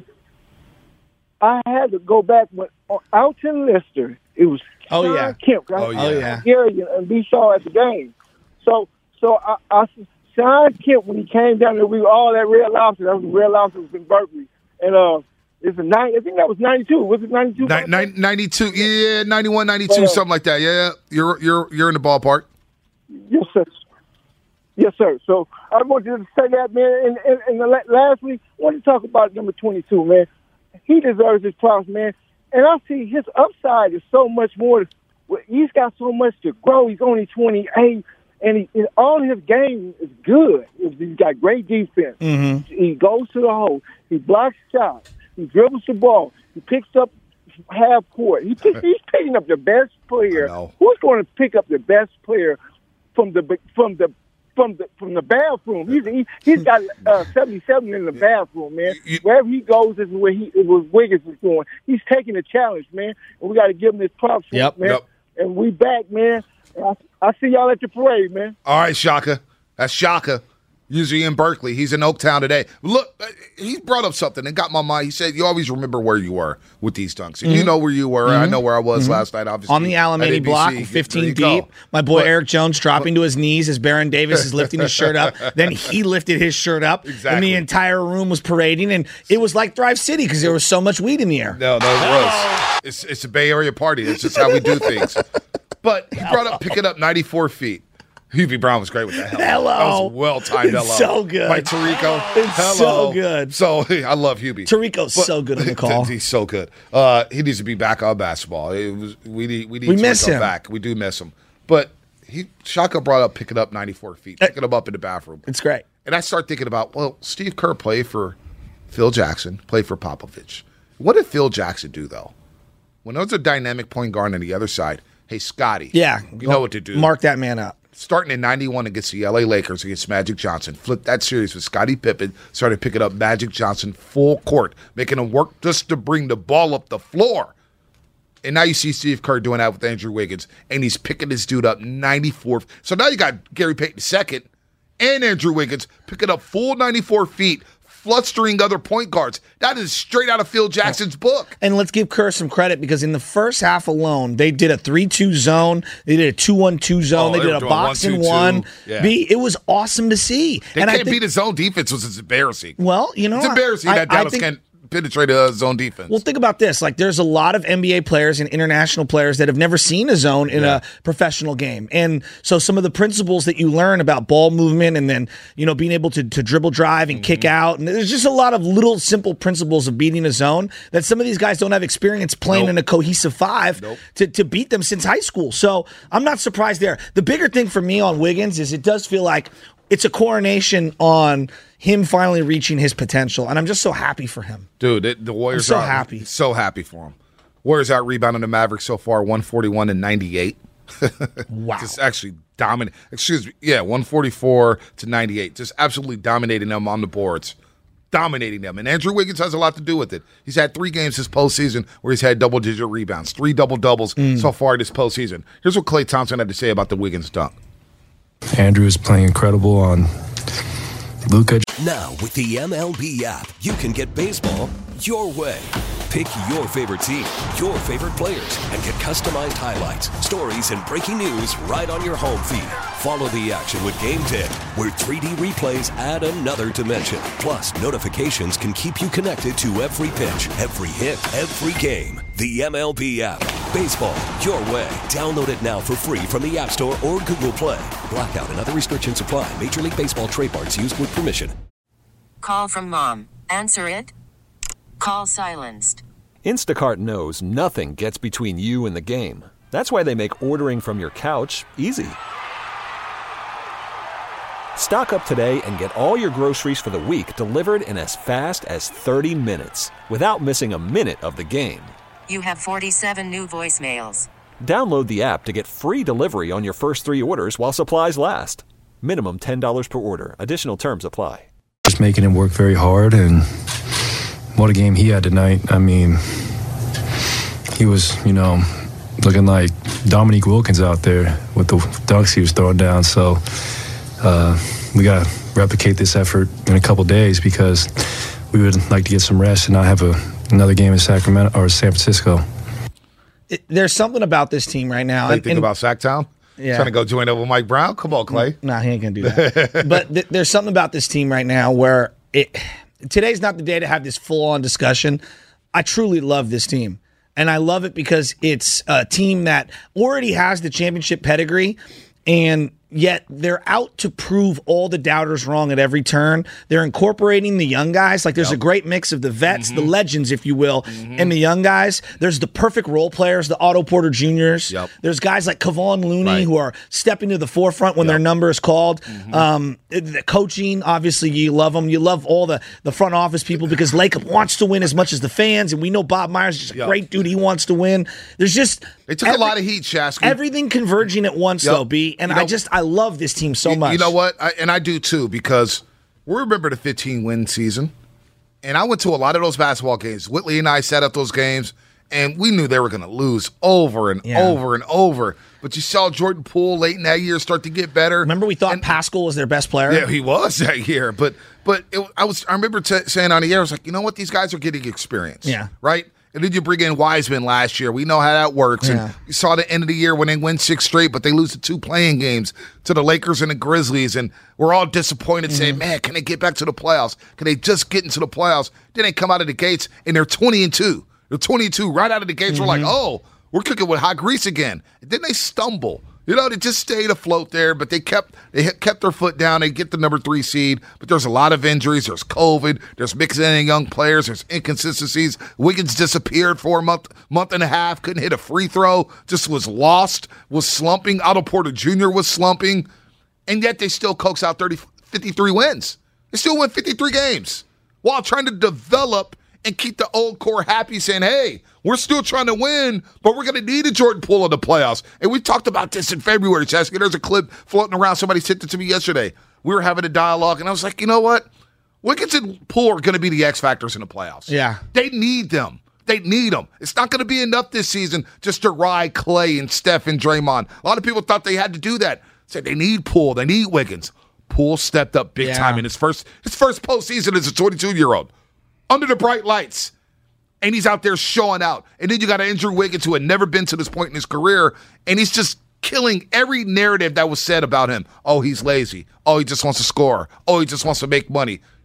S12: Alton Lister. It was. Sean Kemp, right? Gary and B. Shaw at the game. So I Sean Kemp, when he came down there, we were all at Red Lobster. That was Red Lobster was in Berkeley. And I think that was 92. Was it 92?
S2: 92. Yeah, 91, 92, something like that. Yeah, you're in the ballpark.
S12: Yes, sir. Yes, sir. So I wanted to say that, man. And lastly, I want to talk about number 22, man. He deserves his props, man. And I see his upside is so much more. He's got so much to grow. He's only 28, and all his game is good. He's got great defense.
S3: Mm-hmm.
S12: He goes to the hole. He blocks shots. He dribbles the ball. He picks up half court. He's picking up the best player. Who's going to pick up the best player from the bathroom? He's got 77 in the bathroom, man. Wherever he goes is where Wiggins is going. He's taking the challenge, man, and we got to give him his props, man.
S2: Yep.
S12: And we back, man. I see y'all at the parade, man.
S2: All right, Shaka. That's Shaka. Usually in Berkeley. He's in Oaktown today. Look, he brought up something that got my mind. He said, you always remember where you were with these dunks. And you know where you were. I know where I was last night, obviously.
S3: On the Alameda block, 15 deep. My boy Eric Jones dropping to his knees as Baron Davis is lifting his shirt up. Then he lifted his shirt up.
S2: Exactly.
S3: And the entire room was parading. And it was like Thrive City because there was so much weed in the air.
S2: No, it was. It's a Bay Area party. It's just how we do things. But he brought up picking up 94 feet. Hubie Brown was great with that.
S3: Hello.
S2: That was well-timed. Hello.
S3: So good.
S2: By Tarico.
S3: It's so good.
S2: So, I love Hubie.
S3: Tarico's so good on the call.
S2: He's so good. He needs to be back on basketball. We need
S3: miss
S2: Tarico
S3: him.
S2: back. We do miss him. But Shaka brought up picking up 94 feet, picking him up in the bathroom.
S3: It's great.
S2: And I start thinking about, well, Steve Kerr played for Phil Jackson, played for Popovich. What did Phil Jackson do, though? When there's a dynamic point guard on the other side, hey, Scotty.
S3: Yeah.
S2: You know what to do.
S3: Mark that man up.
S2: Starting in 91 against the LA Lakers against Magic Johnson, flipped that series with Scottie Pippen, started picking up Magic Johnson full court, making him work just to bring the ball up the floor. And now you see Steve Kerr doing that with Andrew Wiggins, and he's picking this dude up 94. So now you got Gary Payton II and Andrew Wiggins picking up full 94 feet, flustering other point guards. That is straight out of Phil Jackson's book.
S3: And let's give Kerr some credit because in the first half alone, they did a 3-2 zone. They did a 2-1-2 zone. They did a box and one.
S2: Yeah.
S3: It was awesome to see.
S2: They can't beat his zone defense. Was embarrassing.
S3: Well,
S2: it's embarrassing that Dallas can't penetrated zone defense.
S3: Well, think about this. Like, there's a lot of NBA players and international players that have never seen a zone in a professional game. And so some of the principles that you learn about ball movement and then, being able to dribble drive and kick out. And there's just a lot of little simple principles of beating a zone that some of these guys don't have experience playing in a cohesive five to beat them since high school. So I'm not surprised there. The bigger thing for me on Wiggins is it does feel like it's a coronation on him finally reaching his potential, and I'm just so happy for him.
S2: Dude, the Warriors
S3: I'm so happy.
S2: So happy for him. Warriors out rebounding the Mavericks so far, 141-98.
S3: Wow.
S2: Just actually dominate. 144-98. Just absolutely dominating them on the boards. Dominating them. And Andrew Wiggins has a lot to do with it. He's had 3 games this postseason where he's had double-digit rebounds, 3 double-doubles so far this postseason. Here's what Klay Thompson had to say about the Wiggins dunk.
S13: Andrew is playing incredible on Luka.
S14: Now, with the MLB app, you can get baseball your way. Pick your favorite team, your favorite players, and get customized highlights, stories, and breaking news right on your home feed. Follow the action with Game 10, where 3D replays add another dimension. Plus, notifications can keep you connected to every pitch, every hit, every game. The MLB app. Baseball your way. Download it now for free from the App Store or Google Play. Blackout and other restrictions apply. Major League Baseball trademarks used with permission.
S15: Call from mom. Answer it. Call silenced.
S16: Instacart knows nothing gets between you and the game. That's why they make ordering from your couch easy. Stock up today and get all your groceries for the week delivered in as fast as 30 minutes without missing a minute of the game.
S15: You have 47 new voicemails.
S16: Download the app to get free delivery on your first 3 orders while supplies last. Minimum $10 per order. Additional terms apply.
S13: Just making him work very hard, and what a game he had tonight. I mean, he was, looking like Dominique Wilkins out there with the dunks he was throwing down. So we got to replicate this effort in a couple days because we would like to get some rest and not have another game in Sacramento or San Francisco.
S3: There's something about this team right now.
S2: What do you think about Sacktown?
S3: Yeah.
S2: Trying to go join up with Mike Brown? Come on, Klay.
S3: Nah, he ain't going to do that. But there's something about this team right now where today's not the day to have this full-on discussion. I truly love this team. And I love it because it's a team that already has the championship pedigree, and yet they're out to prove all the doubters wrong at every turn. They're incorporating the young guys. Like, there's a great mix of the vets, the legends, if you will, and the young guys. There's the perfect role players, the Otto Porter Juniors. There's guys like Kevon Looney who are stepping to the forefront when their number is called. The coaching, obviously, you love them. You love all the front office people because Lacob wants to win as much as the fans, and we know Bob Myers is just a great dude. He wants to win. There's just...
S2: They took a lot of heat, Shasky.
S3: Everything converging at once, though, B. And I love this team so much.
S2: You know what? I do too, because we remember the 15-win season, and I went to a lot of those basketball games. Whitley and I set up those games, and we knew they were going to lose over and over and over. But you saw Jordan Poole late in that year start to get better.
S3: Remember, we thought Pascal was their best player?
S2: Yeah, he was that year. But I remember saying on the air, I was like, you know what? These guys are getting experience.
S3: Yeah.
S2: Right? And then you bring in Wiseman last year. We know how that works.
S3: Yeah.
S2: And you saw the end of the year when they win 6 straight, but they lose the 2 playing games to the Lakers and the Grizzlies. And we're all disappointed saying, man, can they get back to the playoffs? Can they just get into the playoffs? Then they come out of the gates and they're 20-2. They're 22 right out of the gates. We're like, oh, we're cooking with hot grease again. And then they stumble. They just stayed afloat there, but they kept their foot down. They get the number 3 seed, but there's a lot of injuries. There's COVID. There's mixing in young players. There's inconsistencies. Wiggins disappeared for a month and a half. Couldn't hit a free throw. Just was lost. Was slumping. Otto Porter Jr. was slumping, and yet they still coax out 53 wins. They still win 53 games while trying to develop and keep the old core happy, saying, hey, we're still trying to win, but we're going to need a Jordan Poole in the playoffs. And we talked about this in February, Chesky. There's a clip floating around. Somebody sent it to me yesterday. We were having a dialogue, and I was like, you know what? Wiggins and Poole are going to be the X factors in the playoffs.
S3: Yeah.
S2: They need them. They need them. It's not going to be enough this season just to ride Klay and Steph and Draymond. A lot of people thought they had to do that. Said they need Poole. They need Wiggins. Poole stepped up big time in his first postseason as a 22-year-old. Under the bright lights. And he's out there showing out. And then you got Andrew Wiggins, who had never been to this point in his career, and he's just killing every narrative that was said about him. Oh, he's lazy. Oh, he just wants to score. Oh, he just wants to make money.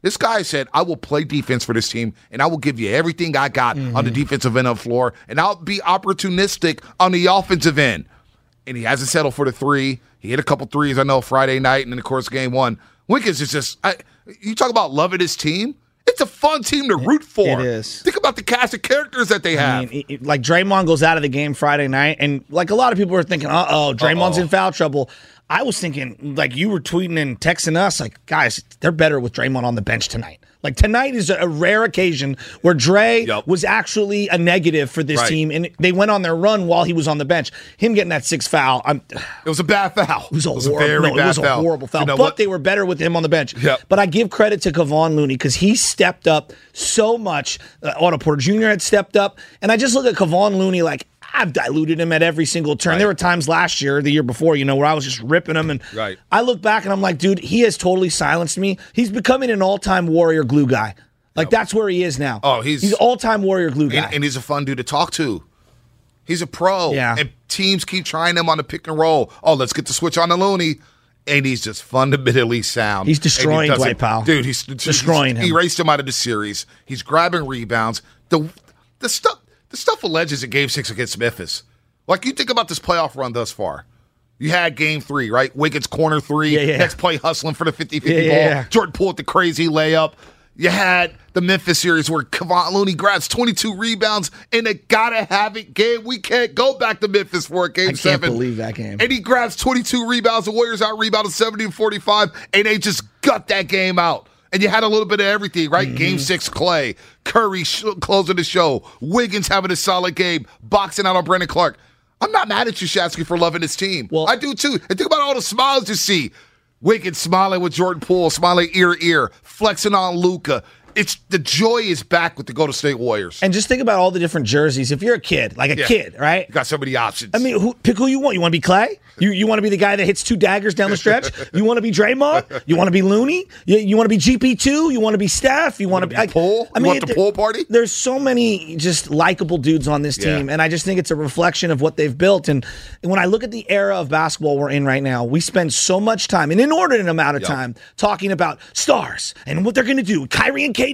S2: This guy said, I will play defense for this team, and I will give you everything I got on the defensive end of the floor, and I'll be opportunistic on the offensive end. And he hasn't settled for the three. He hit a couple threes, I know, Friday night, and then, of course, game one. Wiggins is just you talk about loving his team. It's a fun team to root for.
S3: It is.
S2: Think about the cast of characters that they have.
S3: Like Draymond goes out of the game Friday night, and like a lot of people were thinking, Draymond's in foul trouble. I was thinking, like you were tweeting and texting us, like, guys, they're better with Draymond on the bench tonight. Like tonight is a rare occasion where Dre was actually a negative for this team, and they went on their run while he was on the bench. Him getting that sixth foul, it
S2: was a bad foul.
S3: It was a horrible foul. But they were better with him on the bench. But I give credit to Kevon Looney because he stepped up so much. Otto Porter Jr. had stepped up, and I just look at Kevon Looney like, I've diluted him at every single turn. There were times last year, the year before, where I was just ripping him. And I look back and I'm like, dude, he has totally silenced me. He's becoming an all-time Warrior glue guy. Like, that's where he is now.
S2: Oh, he's
S3: all-time Warrior glue guy.
S2: And he's a fun dude to talk to. He's a pro.
S3: Yeah.
S2: And teams keep trying him on the pick and roll. Oh, let's get the switch on to Looney. And he's just fundamentally sound.
S3: He's destroying Dwight Powell.
S2: Dude, he's
S3: destroying him.
S2: He erased him out of the series. He's grabbing rebounds. The stuff alleges in Game 6 against Memphis. Like, you think about this playoff run thus far. You had Game 3, right? Wiggins corner three. Next play hustling for the 50-50 ball. Jordan Poole with the crazy layup. You had the Memphis series where Kevon Looney grabs 22 rebounds in a gotta-have-it game. We can't go back to Memphis for a Game 7.
S3: I can't believe that game.
S2: And he grabs 22 rebounds. The Warriors out-rebounded 70-45, and they just gut that game out. And you had a little bit of everything, right? Game 6, Clay. Curry closing the show. Wiggins having a solid game. Boxing out on Brandon Clark. I'm not mad at you, Shatsky, for loving his team. Well, I do, too. And think about all the smiles you see. Wiggins smiling with Jordan Poole, smiling ear to ear, flexing on Luka. It's the joy is back with the Golden State Warriors.
S3: And just think about all the different jerseys. If you're a kid, kid, right?
S2: You got so many options.
S3: I mean, pick who you want. You want to be Clay? You want to be the guy that hits 2 daggers down the stretch? You want to be Draymond? You want to be Looney? You want to be GP2? You want to be Steph? You want to be
S2: Poole? You want the pool party?
S3: There's so many just likable dudes on this team, and I just think it's a reflection of what they've built. And when I look at the era of basketball we're in right now, we spend so much time, an inordinate amount of time, talking about stars and what they're going to do. Kyrie and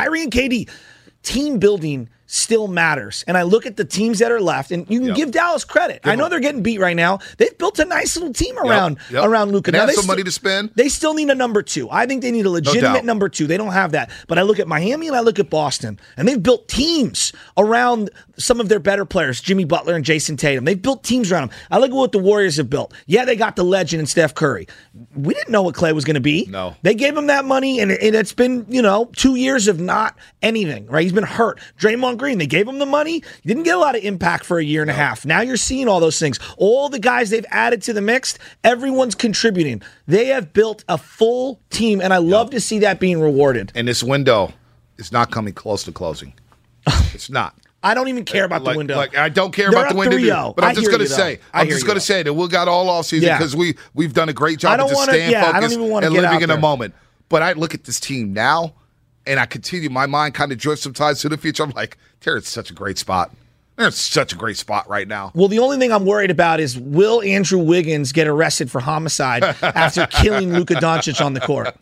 S3: KD. Team building still matters. And I look at the teams that are left, and you can give Dallas credit. I know they're getting beat right now. They've built a nice little team around Luka.
S2: They have some money to spend.
S3: They still need a number 2. I think they need a legitimate number 2. They don't have that. But I look at Miami and I look at Boston, and they've built teams around some of their better players, Jimmy Butler and Jason Tatum. They've built teams around them. I look at what the Warriors have built. Yeah, they got the legend in Steph Curry. We didn't know what Clay was going to be.
S2: No.
S3: They gave him that money, and it's been, 2 years of not anything, right? He's been hurt. Draymond Green, they gave him the money. He didn't get a lot of impact for a year and a half. Now you're seeing all those things. All the guys they've added to the mix, everyone's contributing. They have built a full team, and I love to see that being rewarded.
S2: And this window is not coming close to closing. It's not.
S3: I don't even care about the window.
S2: I don't care about the window.
S3: 3-0.
S2: But I'm just going to say that we got all off season because we've done a great job of just staying focused and living in a moment. But I look at this team now, and I continue. My mind kind of drifts sometimes to the future. I'm like, Terry's such a great spot. They're in such a great spot right now.
S3: Well, the only thing I'm worried about is will Andrew Wiggins get arrested for homicide after killing Luka Doncic on the court?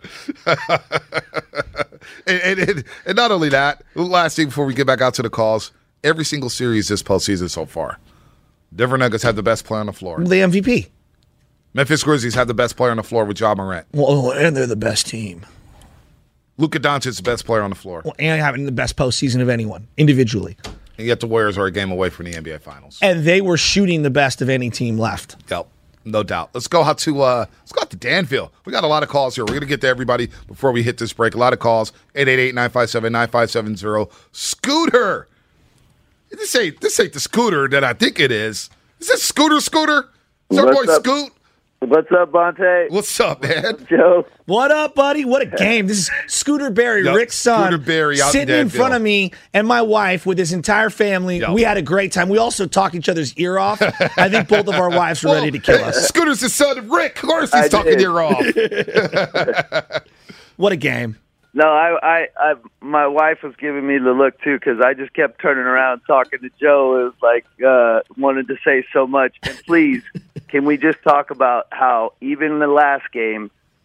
S2: and not only that, last thing before we get back out to the calls, every single series this postseason so far, Denver Nuggets have the best player on the floor.
S3: The MVP.
S2: Memphis Grizzlies have the best player on the floor with Ja Morant.
S3: Well, and they're the best team.
S2: Luka Doncic is the best player on the floor.
S3: Well, and having the best postseason of anyone, individually.
S2: And yet the Warriors are a game away from the NBA Finals.
S3: And they were shooting the best of any team left.
S2: Yep, no doubt. Let's go out to Danville. We got a lot of calls here. We're going to get to everybody before we hit this break. A lot of calls. 888-957-9570. Scooter. This ain't the Scooter that I think it is. Is this Scooter? Is our boy Scoot?
S17: What's up, Bonte?
S2: What's up, man?
S17: Joe.
S3: What up, buddy? What a game. This is Scooter Berry, Rick's son,
S2: Scooter Berry out
S3: sitting in front of me and my wife with his entire family. Yep. We had a great time. We also talked each other's ear off. I think both of our wives were ready to kill us.
S2: Scooter's the son of Rick. Of course he's talking ear off.
S3: What a game.
S17: No, I my wife was giving me the look, too, because I just kept turning around talking to Joe. It was like wanted to say so much. And please, can we just talk about how even in the last game, the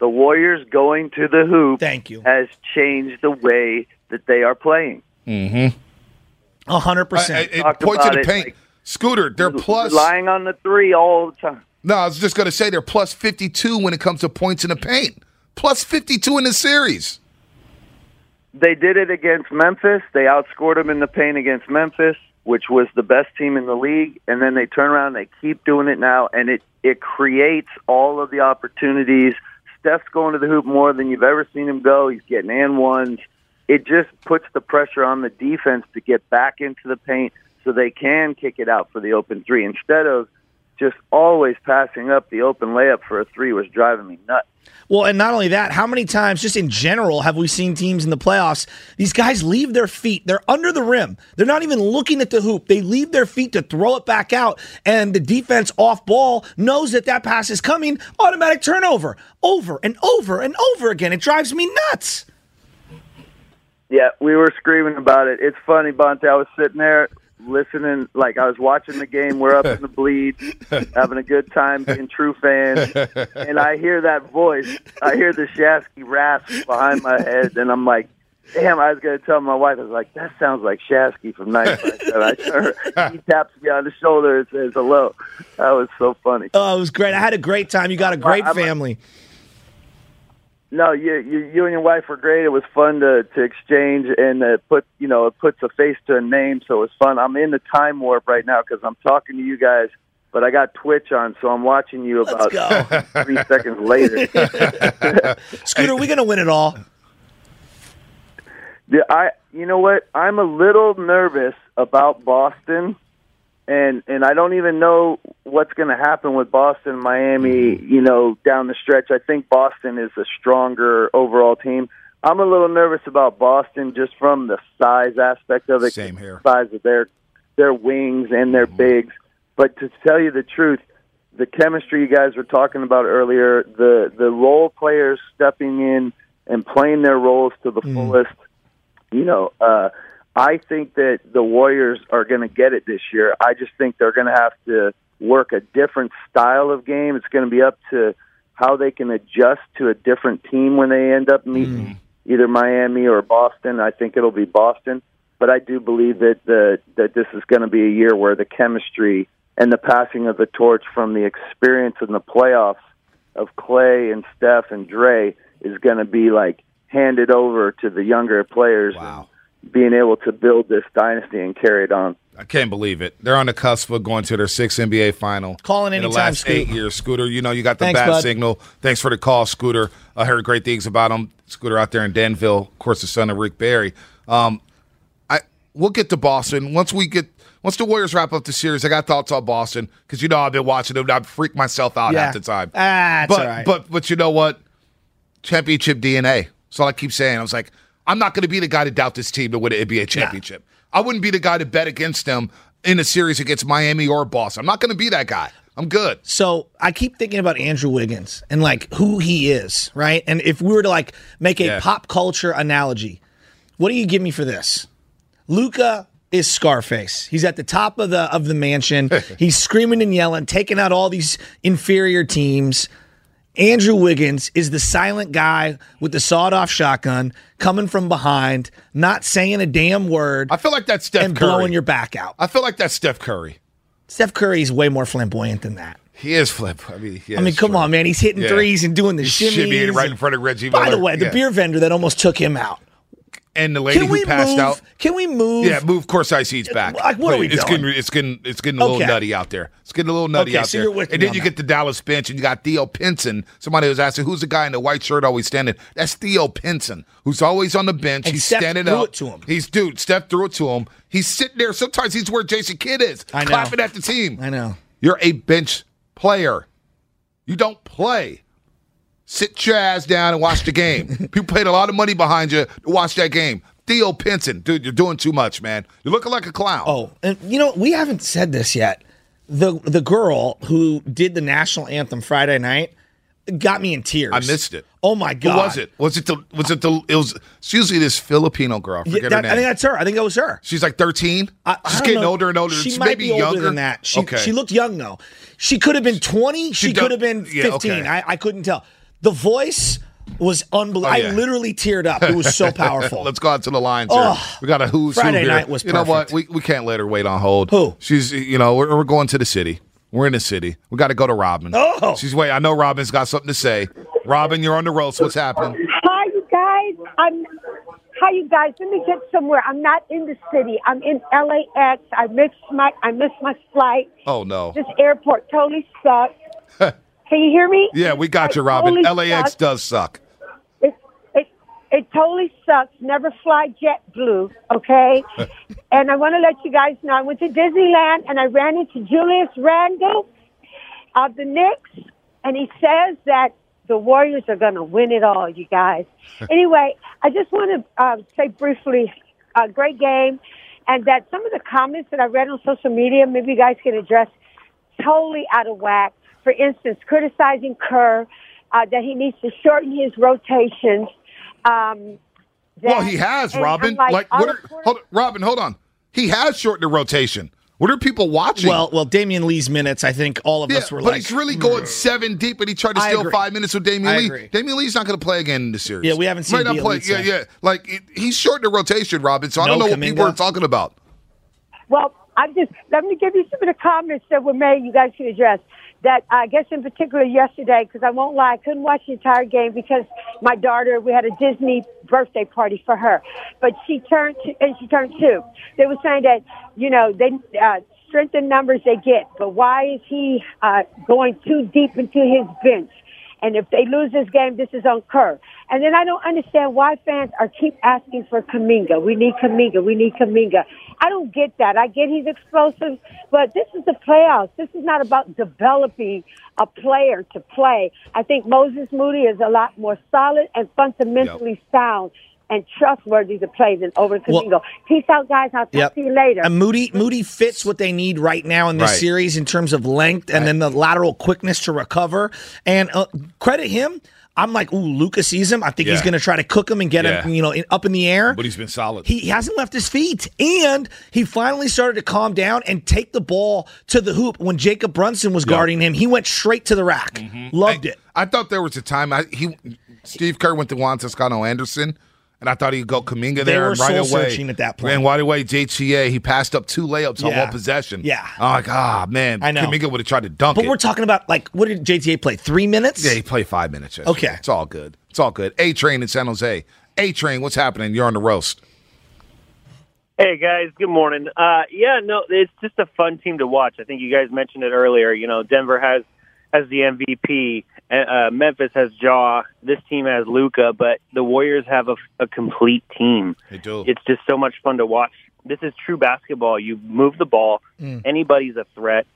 S17: The Warriors going to the hoop
S3: Thank you.
S17: has changed the way that they are playing.
S2: Mm-hmm.
S3: 100%.
S2: It points to the paint.
S17: Like,
S2: Scooter, they're plus.
S17: Relying on the three all the time.
S2: No, I was just going to say they're plus 52 when it comes to points in the paint. Plus 52 in the series.
S17: They did it against Memphis. They outscored them in the paint against Memphis, which was the best team in the league. And then they turn around and they keep doing it now, and it creates all of the opportunities. Steph's going to the hoop more than you've ever seen him go. He's getting and ones. It just puts the pressure on the defense to get back into the paint so they can kick it out for the open three. Instead of just always passing up the open layup for a three was driving me nuts.
S3: Well, and not only that, how many times, just in general, have we seen teams in the playoffs, these guys leave their feet. They're under the rim. They're not even looking at the hoop. They leave their feet to throw it back out, and the defense off ball knows that pass is coming. Automatic turnover. Over and over and over again. It drives me nuts.
S17: Yeah, we were screaming about it. It's funny, Bonte. I was sitting there listening, like I was watching the game. We're up in the bleed, having a good time, being true fans. And I hear that voice. I hear the Shasky rasp behind my head, and I'm like, damn, I was going to tell my wife, I was like, that sounds like Shasky from 95. I turn, he taps me on the shoulder and says hello. That was so funny.
S3: Oh, it was great. I had a great time. You got a great family.
S17: No, you and your wife were great. It was fun to exchange, and it puts a face to a name, so it was fun. I'm in the time warp right now because I'm talking to you guys, but I got Twitch on, so I'm watching you about 3 seconds later.
S3: Scooter, we're going to win it all.
S17: You know what? I'm a little nervous about Boston, and I don't even know what's going to happen with Boston, Miami, down the stretch. I think Boston is a stronger overall team. I'm a little nervous about Boston just from the size aspect of it.
S2: Same here.
S17: The size of their wings and their bigs. But to tell you the truth, the chemistry you guys were talking about earlier, the role players stepping in and playing their roles to the fullest, I think that the Warriors are going to get it this year. I just think they're going to have to work a different style of game. It's going to be up to how they can adjust to a different team when they end up meeting either Miami or Boston. I think it'll be Boston. But I do believe that this is going to be a year where the chemistry and the passing of the torch from the experience in the playoffs of Clay and Steph and Dre is going to be handed over to the younger players.
S2: Wow.
S17: And being able to build this dynasty and carry it on.
S2: I can't believe it. They're on the cusp of going to their 6th NBA final.
S3: Calling
S2: in the
S3: anytime,
S2: last
S3: Scoot.
S2: 8 years. Scooter, you got the
S3: Thanks,
S2: bat
S3: bud.
S2: signal. Thanks for the call, Scooter. I heard great things about him. Scooter out there in Denville, of course, the son of Rick Barry. We'll get to Boston. Once the Warriors wrap up the series, I got thoughts on Boston because I've been watching them. I've freaked myself out half the time.
S3: That's all right.
S2: But you know what? Championship DNA. That's all I keep saying. I was like, I'm not going to be the guy to doubt this team to win an NBA championship. I wouldn't be the guy to bet against them in a series against Miami or Boston. I'm not going to be that guy. I'm good.
S3: So I keep thinking about Andrew Wiggins and who he is, right? And if we were to make a pop culture analogy, what do you give me for this? Luka is Scarface. He's at the top of the mansion. He's screaming and yelling, taking out all these inferior teams. Andrew Wiggins is the silent guy with the sawed-off shotgun coming from behind, not saying a damn word.
S2: I feel like that's Steph
S3: and
S2: Curry.
S3: blowing your back out.
S2: I feel like that's Steph Curry.
S3: Steph Curry is way more flamboyant than that.
S2: He is flip.
S3: Come on, man. He's hitting threes and doing the shimmies.
S2: Shimmying right in front of Reggie Miller.
S3: By the way, the beer vendor that almost took him out.
S2: And the lady who passed out.
S3: Can we move?
S2: Yeah, move Courtside Seats back.
S3: What are we doing?
S2: It's getting a little nutty out there. It's getting a little nutty out there.
S3: You're with
S2: and
S3: me
S2: then
S3: on
S2: you
S3: that.
S2: get the Dallas bench, and you got Theo Pinson. Somebody was asking, who's the guy in the white shirt always standing? That's Theo Pinson, who's always on the bench.
S3: And
S2: He's
S3: Steph
S2: standing
S3: threw
S2: up.
S3: it to him.
S2: Steph threw it to him. He's sitting there. Sometimes he's where Jason Kidd is,
S3: I know.
S2: clapping at the team.
S3: I know.
S2: You're a bench player. You don't play. Sit your ass down and watch the game. People paid a lot of money behind you to watch that game. Theo Pinson, dude, you're doing too much, man. You're looking like a clown.
S3: Oh, and we haven't said this yet. The girl who did the national anthem Friday night got me in tears.
S2: I missed it.
S3: Oh my God.
S2: Who was it? It's usually this Filipino girl. I forget her name.
S3: I think that's her. I think that was her.
S2: She's like 13.
S3: I
S2: She's
S3: don't
S2: getting
S3: know.
S2: older and older.
S3: She
S2: She's
S3: might
S2: maybe
S3: be older
S2: younger
S3: than that. She
S2: okay.
S3: looked young though. She could have been 20. She could have been 15.
S2: okay.
S3: I couldn't tell. The voice was unbelievable.
S2: Oh, yeah.
S3: I literally teared up. It was so powerful.
S2: Let's go out to the lines here. We got a who's
S3: Friday
S2: who here.
S3: night was perfect.
S2: You know what? We can't let her wait on hold.
S3: Who?
S2: She's, we're going to the city. We're in the city. We got to go to Robin.
S3: Oh.
S2: She's waiting. I know Robin's got something to say. Robin, you're on the roast. What's happening?
S18: Hi, you guys. Hi, you guys. Let me get somewhere. I'm not in the city. I'm in LAX. I missed my flight.
S2: Oh, no.
S18: This airport totally sucks. Can you hear me?
S2: Yeah, we got you, Robin.
S18: Totally
S2: LAX
S18: sucks.
S2: does suck.
S18: It totally sucks. Never fly JetBlue, okay? And I want to let you guys know, I went to Disneyland and I ran into Julius Randle of the Knicks, and he says that the Warriors are going to win it all, you guys. Anyway, I just want to say briefly, great game, and that some of the comments that I read on social media, maybe you guys can address, totally out of whack. For instance, criticizing Kerr, that he needs to shorten his rotations.
S2: Well, he has, Robin. Robin, hold on. He has shortened the rotation. What are people watching?
S3: Well, Damian Lee's minutes, I think all of us were
S2: but he's really going 7 deep, and he tried to steal 5 minutes with Damian Lee.
S3: Agree.
S2: Damian Lee's not going to play again in the series.
S3: Yeah, we haven't seen
S2: Might not play. Yeah. Like, he's shortened the rotation, Robin, so I don't know what people are talking about.
S18: Well, let me give you some of the comments that were made. You guys can address that. I guess in particular yesterday, because I won't lie, I couldn't watch the entire game because my daughter, we had a Disney birthday party for her, but she turned 2. They were saying that they strength in numbers they get, but why is he going too deep into his bench? And if they lose this game, this is on Kerr. And then I don't understand why fans keep asking for Kuminga. We need Kuminga. I don't get that. I get he's explosive, but this is the playoffs. This is not about developing a player to play. I think Moses Moody is a lot more solid and fundamentally sound and trustworthy to play than over Kuminga. Peace out, guys. I'll talk to you later.
S3: And Moody fits what they need right now in this series in terms of length and then the lateral quickness to recover. And credit him. I'm like, Luka sees him. I think he's going to try to cook him and get him, up in the air.
S2: But he's been solid.
S3: He hasn't left his feet. And he finally started to calm down and take the ball to the hoop. When Jacob Brunson was guarding him, he went straight to the rack. Loved it.
S2: I thought there was a time Steve Kerr went to Juan Toscano Anderson, and I thought he'd go Kuminga there, and right away,
S3: searching at that point.
S2: And right away, JTA, he passed up 2 layups on one possession.
S3: Yeah.
S2: I'm like, man, I know. Kuminga would have tried to dunk
S3: But we're talking about, what did JTA play, 3 minutes?
S2: Yeah, he played 5 minutes yesterday.
S3: Okay.
S2: It's all good. A-Train in San Jose. A-Train, what's happening? You're on the roast.
S19: Hey, guys. Good morning. It's just a fun team to watch. I think you guys mentioned it earlier. Denver has the MVP. Memphis has Ja. This team has Luka, but the Warriors have a complete team.
S2: They do.
S19: It's just so much fun to watch. This is true basketball. You move the ball. Anybody's a threat.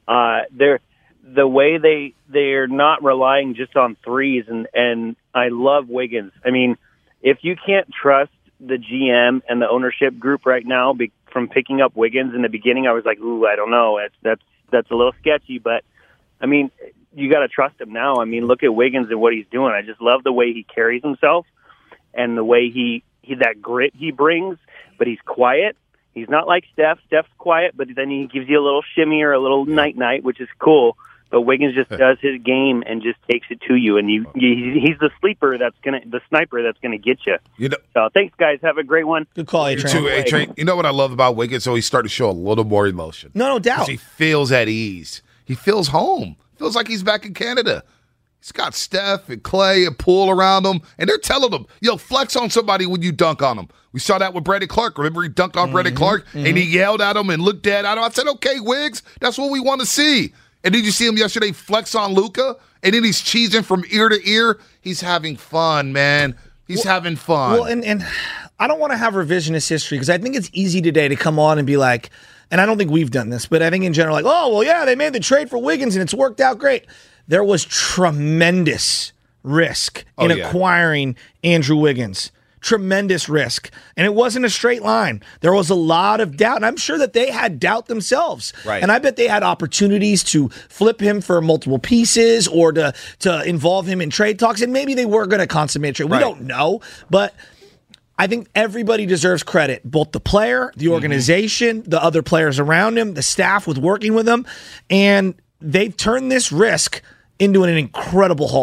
S19: The way they're not relying just on threes, and I love Wiggins. I mean, if you can't trust the GM and the ownership group right now from picking up Wiggins in the beginning, I was like, I don't know. That's a little sketchy, but I mean, you got to trust him now. I mean, look at Wiggins and what he's doing. I just love the way he carries himself and the way he that grit he brings, but he's quiet. He's not like Steph. Steph's quiet, but then he gives you a little shimmy or a little night-night, which is cool. But Wiggins just does his game and just takes it to you, and he's the sniper that's gonna get you. So thanks, guys. Have a great one.
S3: Good call, A-Train.
S2: You know what I love about Wiggins? So he's starting to show a little more emotion.
S3: No doubt.
S2: 'Cause he feels at ease. He feels home. Feels like he's back in Canada. He's got Steph and Clay and Poole around him, and they're telling him, flex on somebody when you dunk on him. We saw that with Brandon Clark. Remember he dunked on Brandon Clark, and he yelled at him and looked dead at him. I said, okay, Wiggs, that's what we want to see. And did you see him yesterday flex on Luka? And then he's cheesing from ear to ear. He's having fun, man. He's having fun.
S3: Well, and I don't want to have revisionist history because I think it's easy today to come on and be like, and I don't think we've done this, but I think in general, they made the trade for Wiggins and it's worked out great. There was tremendous risk in acquiring Andrew Wiggins. Tremendous risk. And it wasn't a straight line. There was a lot of doubt. And I'm sure that they had doubt themselves.
S2: Right.
S3: And I bet they had opportunities to flip him for multiple pieces or to involve him in trade talks. And maybe they were going to consummate a trade. We don't know. But I think everybody deserves credit, both the player, the organization, the other players around him, the staff with working with him. And they've turned this risk into an incredible haul.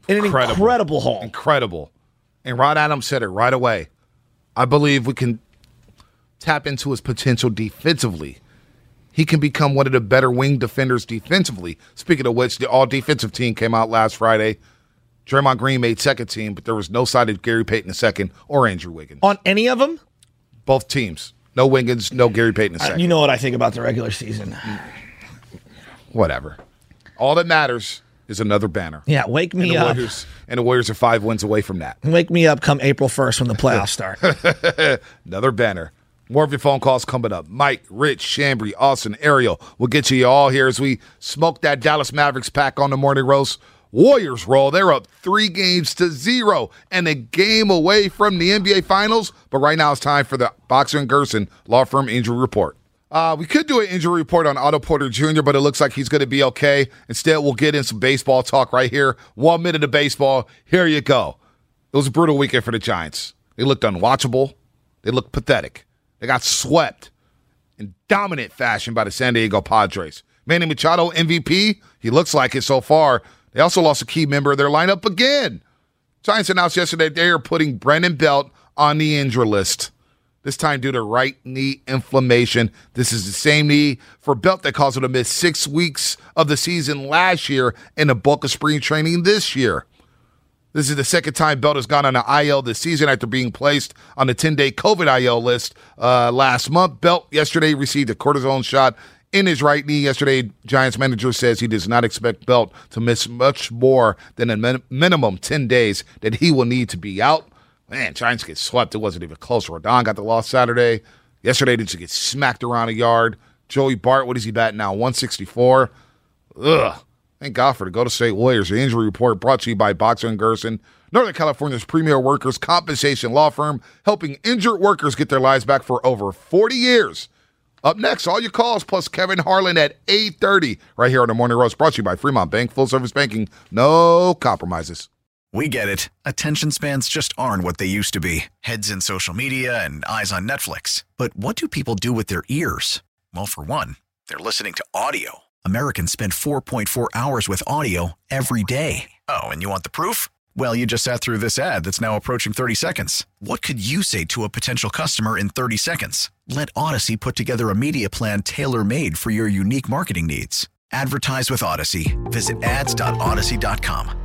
S3: in an incredible haul.
S2: Incredible. And Rod Adams said it right away. I believe we can tap into his potential defensively. He can become one of the better wing defenders defensively. Speaking of which, the all-defensive team came out last Friday. Draymond Green made second team, but there was no side of Gary Payton II or Andrew Wiggins.
S3: On any of them?
S2: Both teams. No Wiggins, no Gary Payton II.
S3: You know what I think about the regular season.
S2: Whatever. All that matters is another banner.
S3: Yeah, wake me up.
S2: The Warriors are 5 wins away from that.
S3: Wake me up come April 1st when the playoffs start.
S2: Another banner. More of your phone calls coming up. Mike, Rich, Chambry, Austin, Ariel. We'll get to you all here as we smoke that Dallas Mavericks pack on the morning roast. Warriors roll. They're up 3-0 and a game away from the NBA Finals. But right now it's time for the Boxer and Gerson Law Firm Injury Report. We could do an injury report on Otto Porter Jr., but it looks like he's going to be okay. Instead, we'll get in some baseball talk right here. 1 minute of baseball. Here you go. It was a brutal weekend for the Giants. They looked unwatchable. They looked pathetic. They got swept in dominant fashion by the San Diego Padres. Manny Machado, MVP. He looks like it so far. They also lost a key member of their lineup again. Giants announced yesterday they are putting Brandon Belt on the injury list. This time due to right knee inflammation. This is the same knee for Belt that caused him to miss 6 weeks of the season last year and the bulk of spring training this year. This is the second time Belt has gone on an IL this season after being placed on the 10-day COVID IL list last month. Belt yesterday received a cortisone shot in his right knee. Yesterday, Giants manager says he does not expect Belt to miss much more than a minimum 10 days that he will need to be out. Man, Giants get swept. It wasn't even close. Rodon got the loss Saturday. Yesterday, they just get smacked around a yard. Joey Bart, what is he batting now? 164. Ugh. Thank God for the Golden State Warriors. The injury report brought to you by Boxer and Gerson, Northern California's premier workers' compensation law firm, helping injured workers get their lives back for over 40 years. Up next, all your calls plus Kevin Harlan at 8:30 right here on the Morning Roast, brought to you by Fremont Bank, full service banking, no compromises.
S1: We get it. Attention spans just aren't what they used to be. Heads in social media and eyes on Netflix. But what do people do with their ears? Well, for one, they're listening to audio. Americans spend 4.4 hours with audio every day. Oh, and you want the proof? Well, you just sat through this ad that's now approaching 30 seconds. What could you say to a potential customer in 30 seconds? Let Odyssey put together a media plan tailor-made for your unique marketing needs. Advertise with Odyssey. Visit ads.odyssey.com.